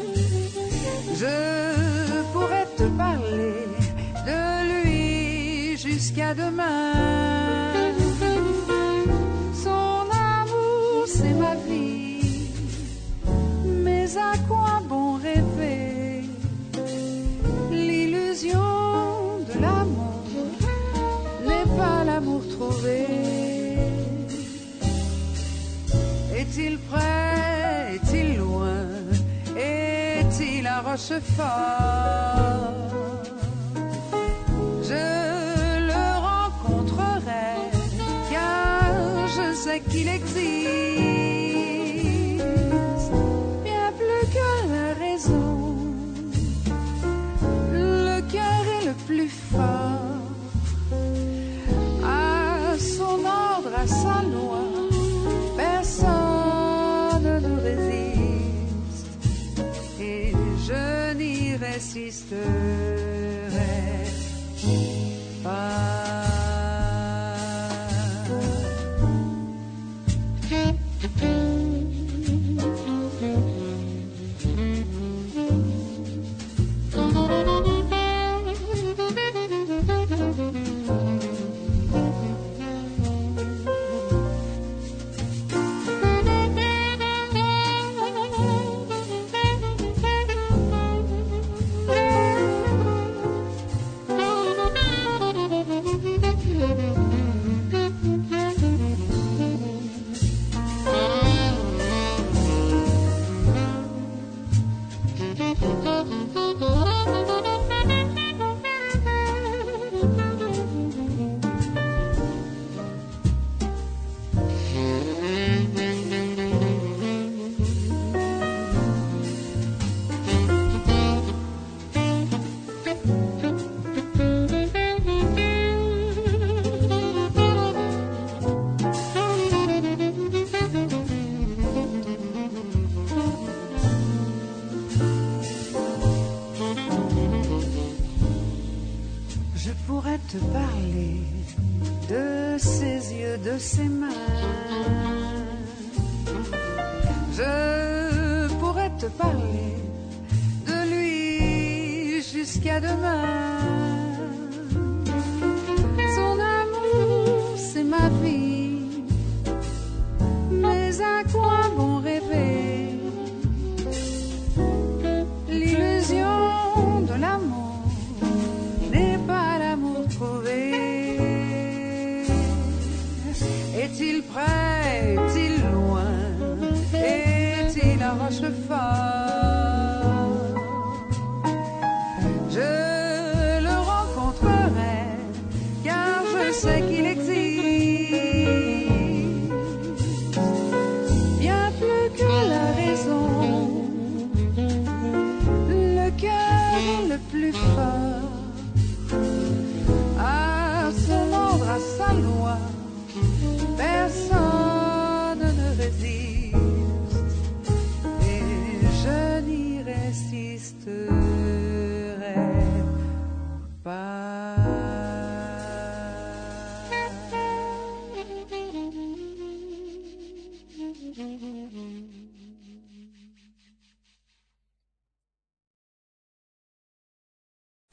Je pourrais te parler de lui jusqu'à demain. Son amour, c'est ma vie, mais à quoi bon rêver? L'illusion de l'amour n'est pas l'amour trouvé. Est-il près, est-il loin, est-il à Rochefort? Je le rencontrerai, car je sais qu'il existe, bien plus que la raison. Le cœur est le plus fort, à son ordre, à sa loi. Personne ne nous résiste, et je n'y résisterai pas. Te parler de ses yeux, de ses mains. Je pourrais te parler de lui jusqu'à demain. Son amour, c'est ma vie, mais à quoi bon rêver? L'illusion de l'amour n'est pas l'amour trouvé. Est-il près, est-il loin, est-il à Rochefort?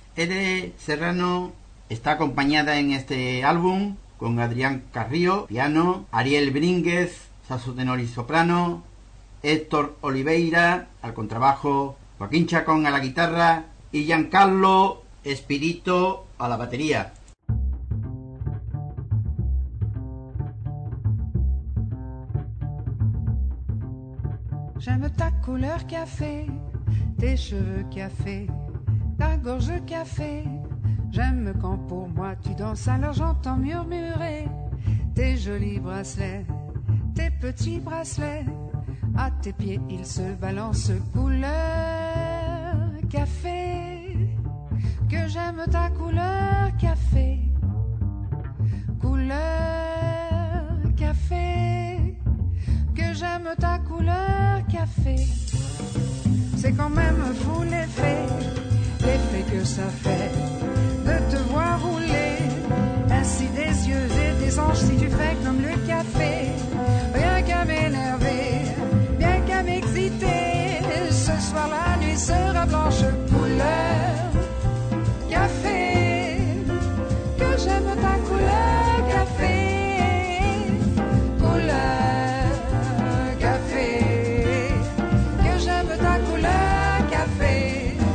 Ede Serrano está acompañada en este álbum con Adrián Carrillo, piano, Ariel Brínguez, saxo tenor y soprano, Héctor Oliveira al contrabajo, Joaquín Chacón a la guitarra y Giancarlo Espirito a la batería. J'aime ta couleur café, tes cheveux café, ta gorge café. J'aime quand pour moi tu danses, alors j'entends murmurer tes jolis bracelets, tes petits bracelets. À tes pieds ils se balancent couleur café. Que j'aime ta couleur café, couleur café. Que j'aime ta couleur café. C'est quand même fou l'effet que ça fait de te voir rouler ainsi des yeux et des anges. Si tu fais comme le café, rien qu'à m'énerver, bien qu'à m'exciter. Ce soir la nuit sera blanche couleur café. Que j'aime ta couleur café, couleur café. Que j'aime ta couleur café.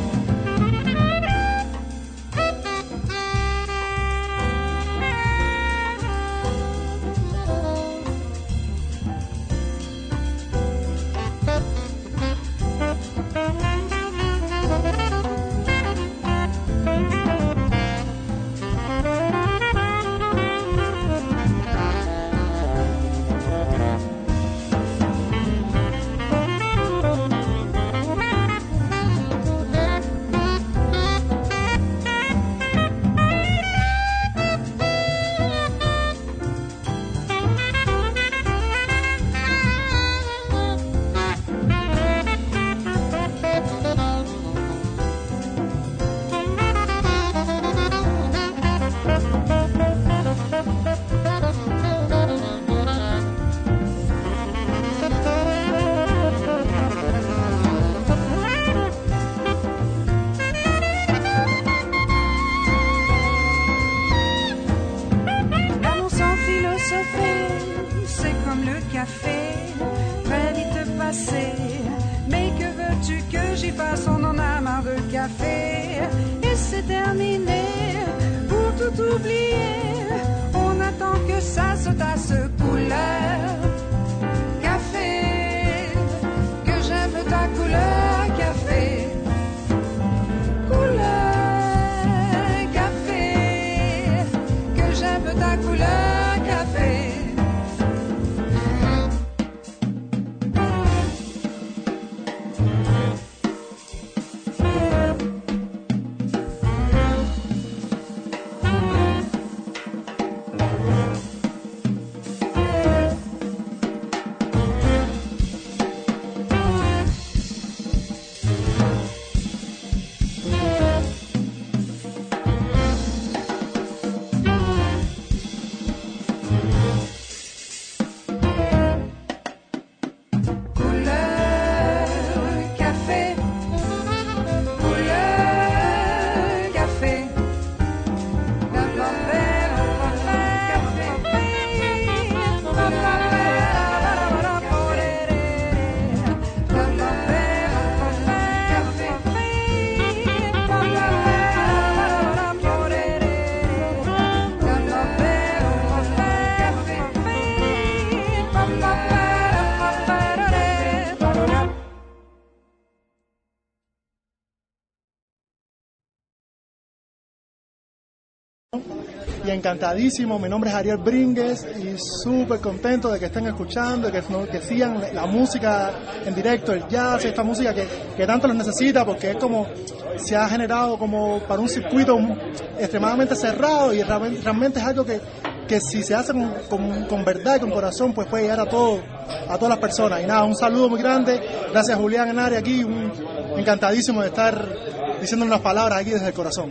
Y encantadísimo, mi nombre es Ariel Brínguez y súper contento de que estén escuchando, que sigan la música en directo, el jazz, esta música que tanto los necesita, porque es como, se ha generado como para un circuito extremadamente cerrado y realmente es algo que si se hace con verdad y con corazón, pues puede llegar a todas las personas. Y nada, un saludo muy grande, gracias Julián Henares aquí, encantadísimo de estar diciendo unas palabras aquí desde el corazón.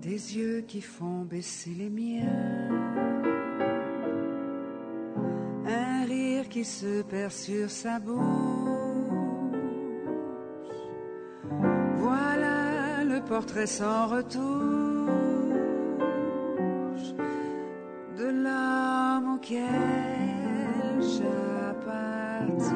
tes yeux qui font baisser les miens, un rire qui se perd sur sa bouche. Voilà le portrait sans retouche de l'homme auquel j'appartiens.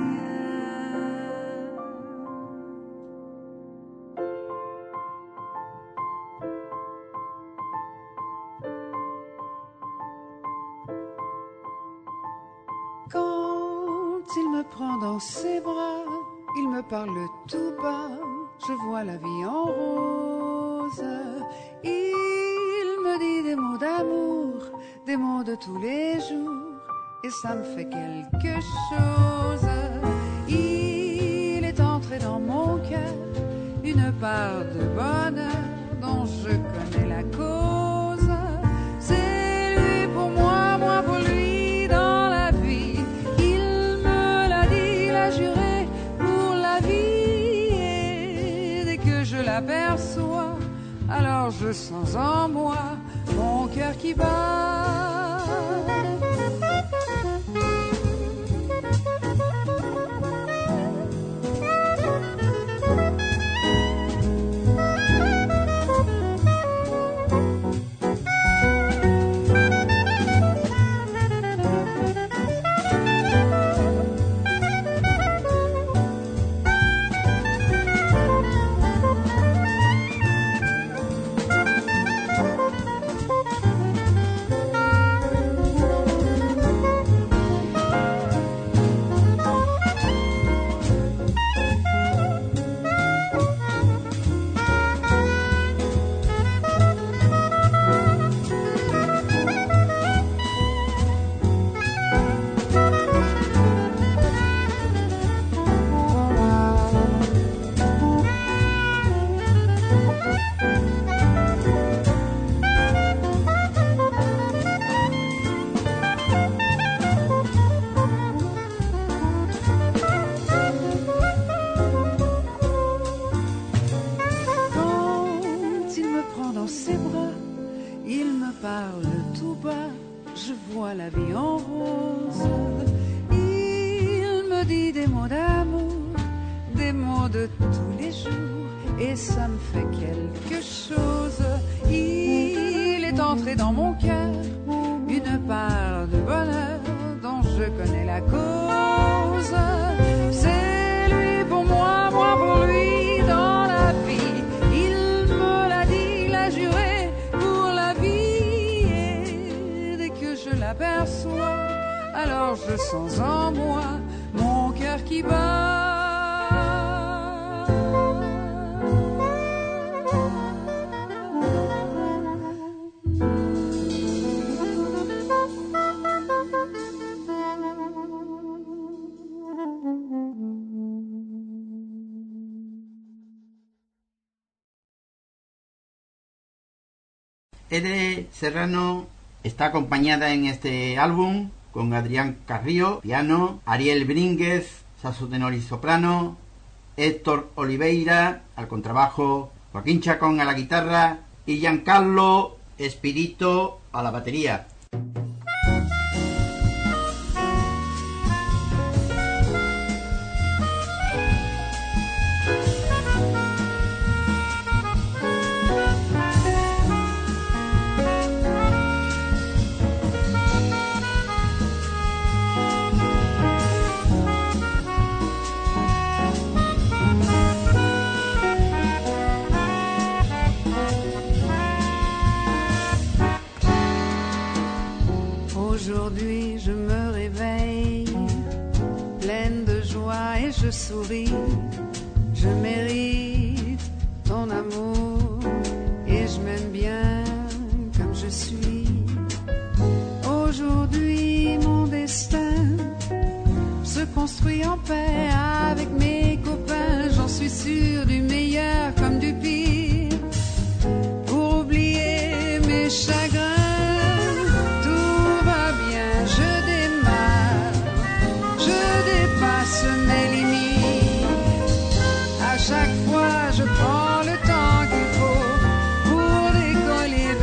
Quand il me prend dans ses bras, il me parle tout bas, je vois la vie en rose. Il me dit des mots d'amour, des mots de tous les jours, et ça me fait quelque chose. Il est entré dans mon cœur une part de bonheur dont je connais la cause. C'est lui pour moi, moi pour lui dans la vie. Il me l'a dit, l'a juré pour la vie. Et dès que je l'aperçois, alors je sens en moi mon cœur qui bat. Alors je sens en moi mon cœur qui bat. Ede Serrano está acompañada en este álbum con Adrián Carrillo, piano, Ariel Brínguez, saxo tenor y soprano, Héctor Oliveira al contrabajo, Joaquín Chacón a la guitarra y Giancarlo Espirito a la batería. Aujourd'hui je me réveille, pleine de joie et je souris. Je mérite ton amour et je m'aime bien comme je suis. Aujourd'hui mon destin se construit en paix avec mes copains. J'en suis sûre, du meilleur comme du pire. Pour oublier mes chagrins, mes limites. À chaque fois je prends le temps qu'il faut pour décoller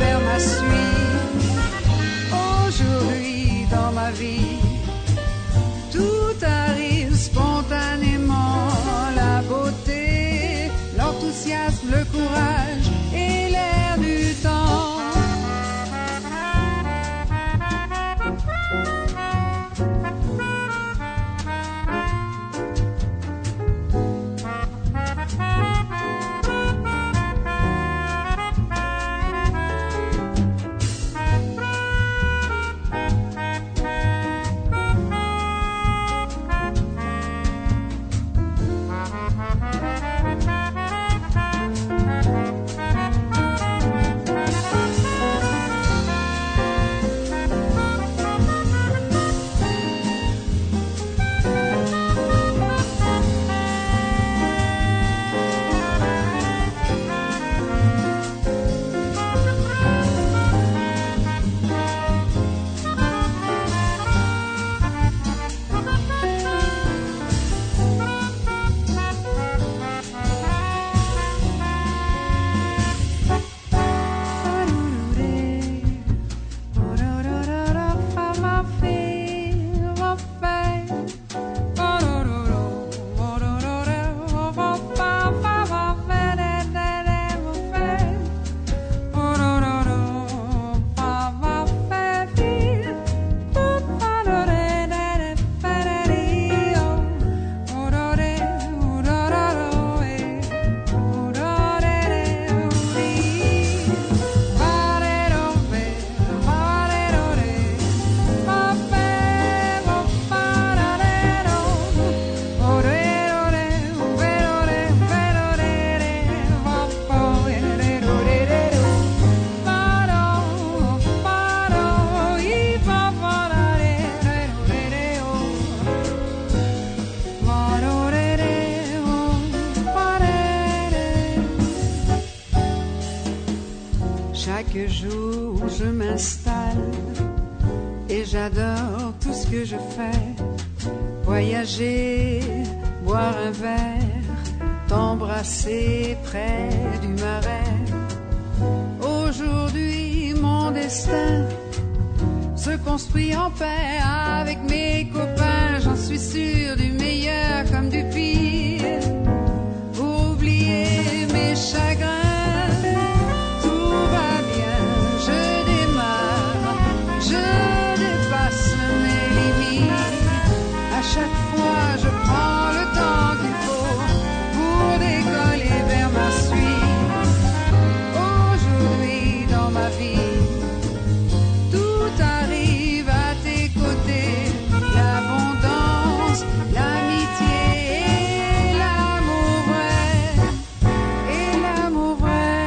Chaque jour je m'installe et j'adore tout ce que je fais. Voyager, boire un verre, t'embrasser près du marais. Aujourd'hui mon destin se construit en paix avec mes copains. J'en suis sûre, du meilleur comme du pire. Pour oublier mes chagrins, tout va bien, je démarre, je dépasse mes limites. À chaque fois je prends le temps qu'il faut pour décoller vers ma suite. Aujourd'hui dans ma vie, tout arrive à tes côtés, l'abondance, l'amitié et l'amour vrai, et l'amour vrai,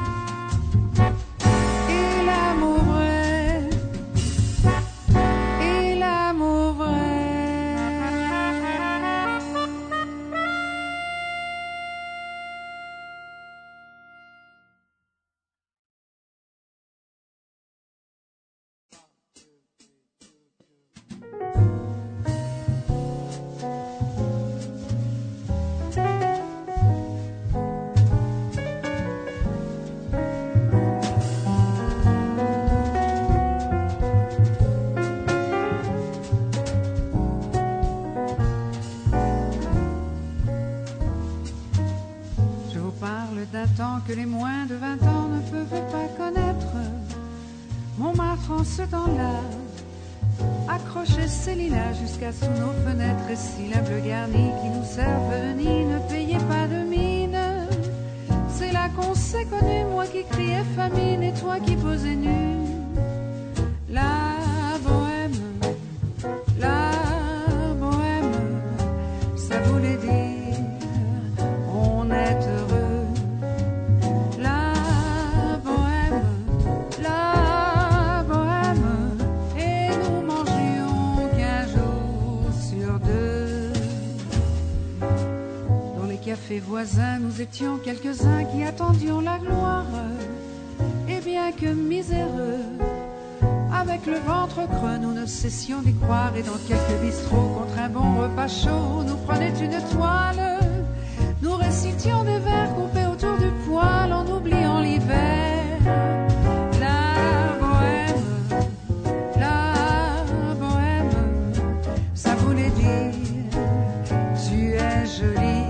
et l'amour vrai, et l'amour vrai. Je vous parle d'un temps que les moins de 20 ans ne peuvent pas connaître. Montmartre en ce temps-là accrochait ses lilas jusqu'à sous nos fenêtres. Et si la bleu garnie qui nous servent de nid ne payait pas de mine, c'est là qu'on s'est connus, moi qui criais famine et toi qui posais nu. La bohème, ça voulait dire on est heureux. La bohème, et nous mangions qu'un jour sur deux. Dans les cafés voisins, nous étions quelques-uns qui attendions la gloire. Et bien que miséreux, avec le ventre creux, nous ne cessions d'y croire. Et dans quelques bistrots, contre un bon repas chaud, nous prenait une toile. Nous récitions des vers coupés autour du poêle en oubliant l'hiver. La bohème, ça voulait dire tu es jolie.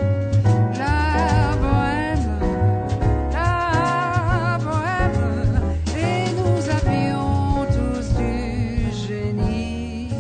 La bohème, et nous avions tous du génie.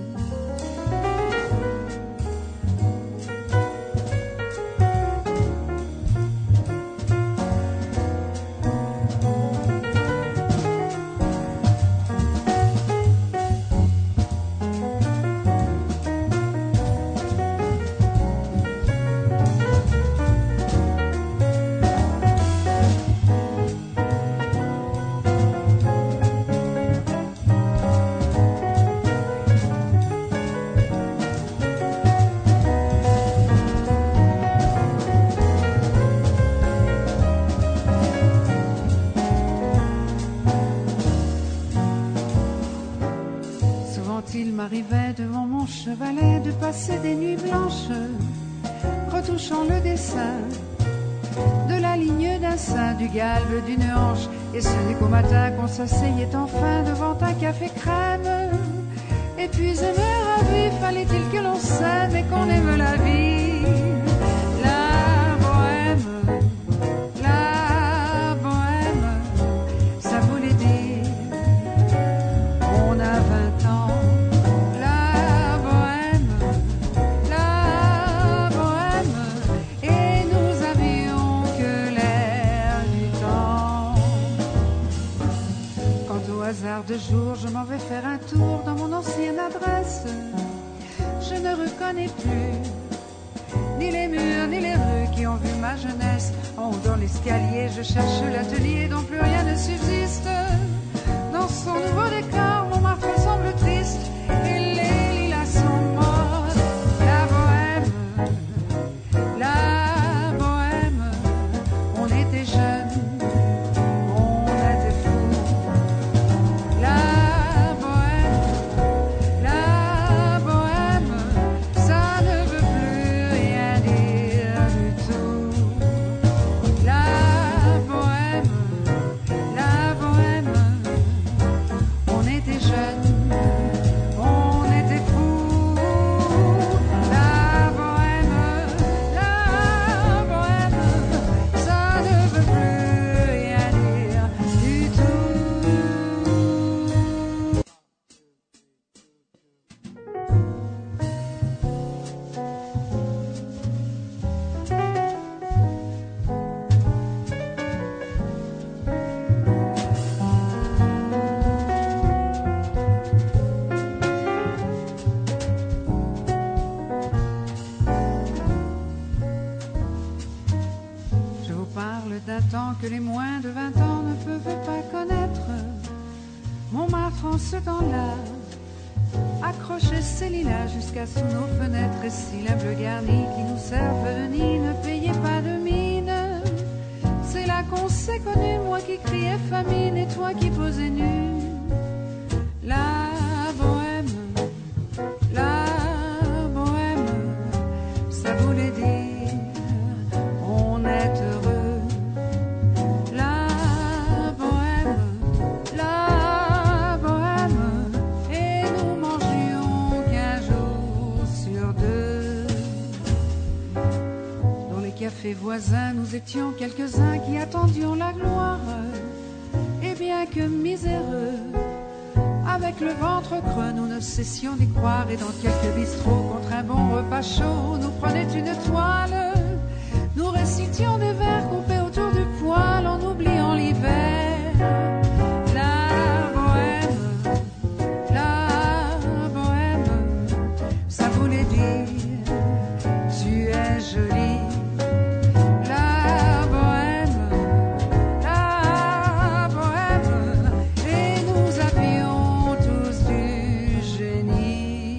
Il m'arrivait devant mon chevalet de passer des nuits blanches, retouchant le dessin de la ligne d'un sein, du galbe d'une hanche. Et ce n'est qu'au matin qu'on s'asseyait enfin devant un café crème. Et puis aimer à vie, fallait-il que l'on s'aime et qu'on aime la vie. La bohème, ça voulait dire on a 20 ans. De jour, je m'en vais faire un tour dans mon ancienne adresse. Je ne reconnais plus ni les murs ni les rues qui ont vu ma jeunesse. En haut dans l'escalier, je cherche l'atelier dont plus rien ne subsiste. Dans son nouveau décor, Montmartre semble triste et les lilas sont morts. La bohème, on était jeunes, on que les moins de 20 ans ne peuvent pas connaître. Montmartre en ce temps-là accrochait ses lilas jusqu'à sous nos fenêtres. Et si la bleue garnie qui nous servent de nid ne payait pas de mine, c'est là qu'on s'est connus, moi qui criais famine et toi qui posais nu. La bohème, ça voulait dire on est heureux. La bohème, et nous mangions qu'un jour sur deux. Dans les cafés voisins, nous étions quelques-uns qui attendions la gloire. Et bien que miséreux, avec le ventre creux, nous ne cessions d'y croire. Et dans quelques bistrots, contre un bon repas chaud, nous prenait une toile. Nous récitions des vers coupés autour du poêle en oubliant l'hiver. La bohème, ça voulait dire tu es jolie. La bohème, et nous avions tous du génie.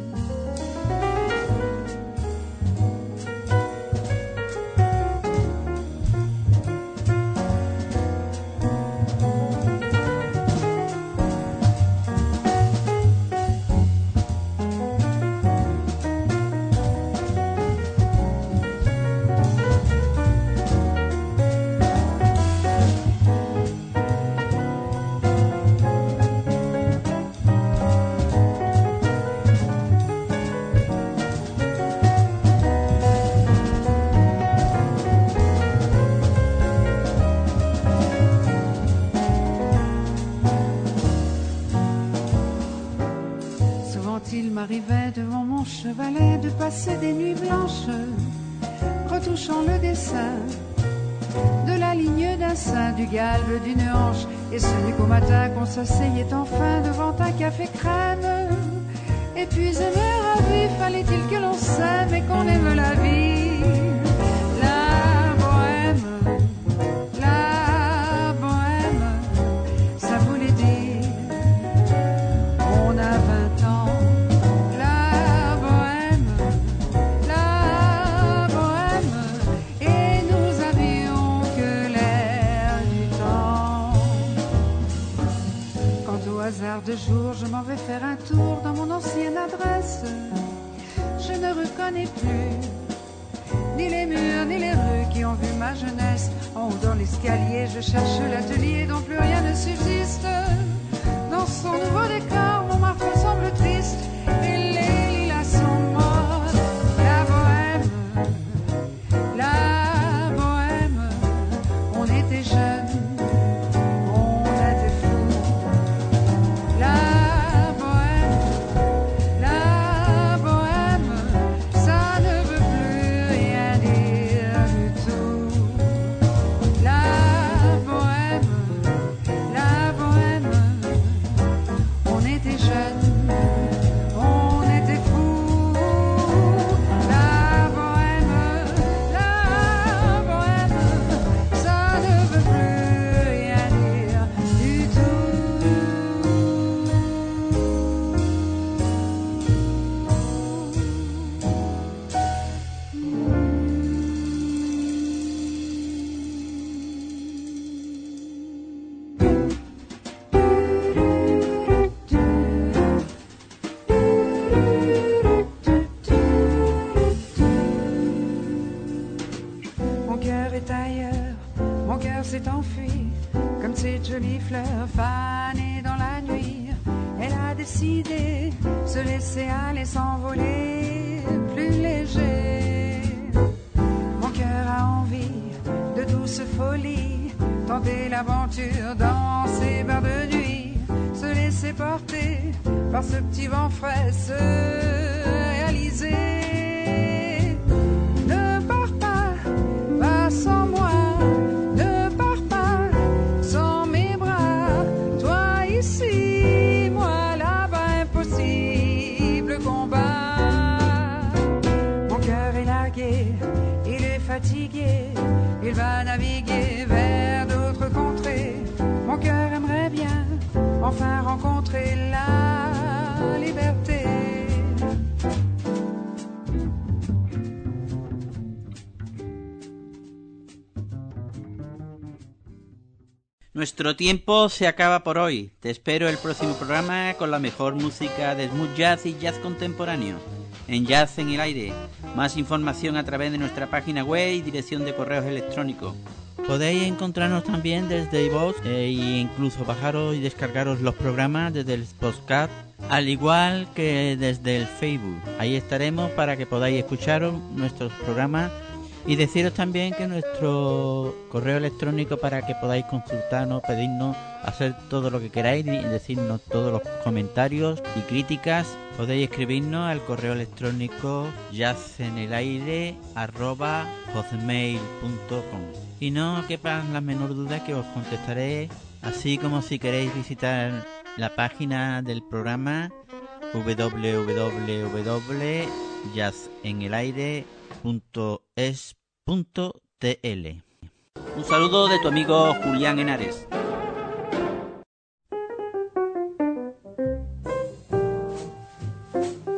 Il m'arrivait devant mon chevalet de passer des nuits blanches, retouchant le dessin de la ligne d'un sein, du galbe d'une hanche. Et ce n'est qu'au matin qu'on s'asseyait enfin devant un café crème. Épuisé mais ravi, fallait-il que l'on s'aime et qu'on aime la vie. La bohème, ça voulait dire on a 20 ans. Hasard de jour, je m'en vais faire un tour dans mon ancienne adresse. Je ne reconnais plus ni les murs ni les rues qui ont vu ma jeunesse. En haut dans l'escalier, je cherche l'atelier dont plus rien ne subsiste. Dans son nouveau décor, Montmartre semble triste et les lilas sont morts. La bohème, on était jeunes. S'est enfuie comme cette jolie fleur fanée dans la nuit. Elle a décidé se laisser aller, s'envoler plus léger. Mon cœur a envie de douce folie, tenter l'aventure dans ces bars de nuit, se laisser porter par ce petit vent frais, se réaliser. Ne pars pas, pas sans moi. Fatigué, il va naviguer vers Nuestro tiempo se acaba por hoy. Te espero el próximo programa con la mejor música de smooth jazz y jazz contemporáneo. En Jazz en el Aire. Más información a través de nuestra página web y dirección de correos electrónicos. Podéis encontrarnos también desde iVoox e incluso bajaros y descargaros los programas desde el podcast, al igual que desde el Facebook. Ahí estaremos para que podáis escucharos nuestros programas y deciros también que nuestro correo electrónico para que podáis consultarnos, pedirnos, hacer todo lo que queráis y decirnos todos los comentarios y críticas. Podéis escribirnos al correo electrónico jazzenelaire@hotmail.com. Y no quepan la menor duda que os contestaré, así como si queréis visitar la página del programa www.jazzenelaire.es.tl. Un saludo de tu amigo Julián Henares.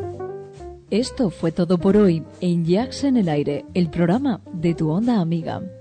Esto fue todo por hoy en Jazz en el Aire, el programa de tu onda amiga.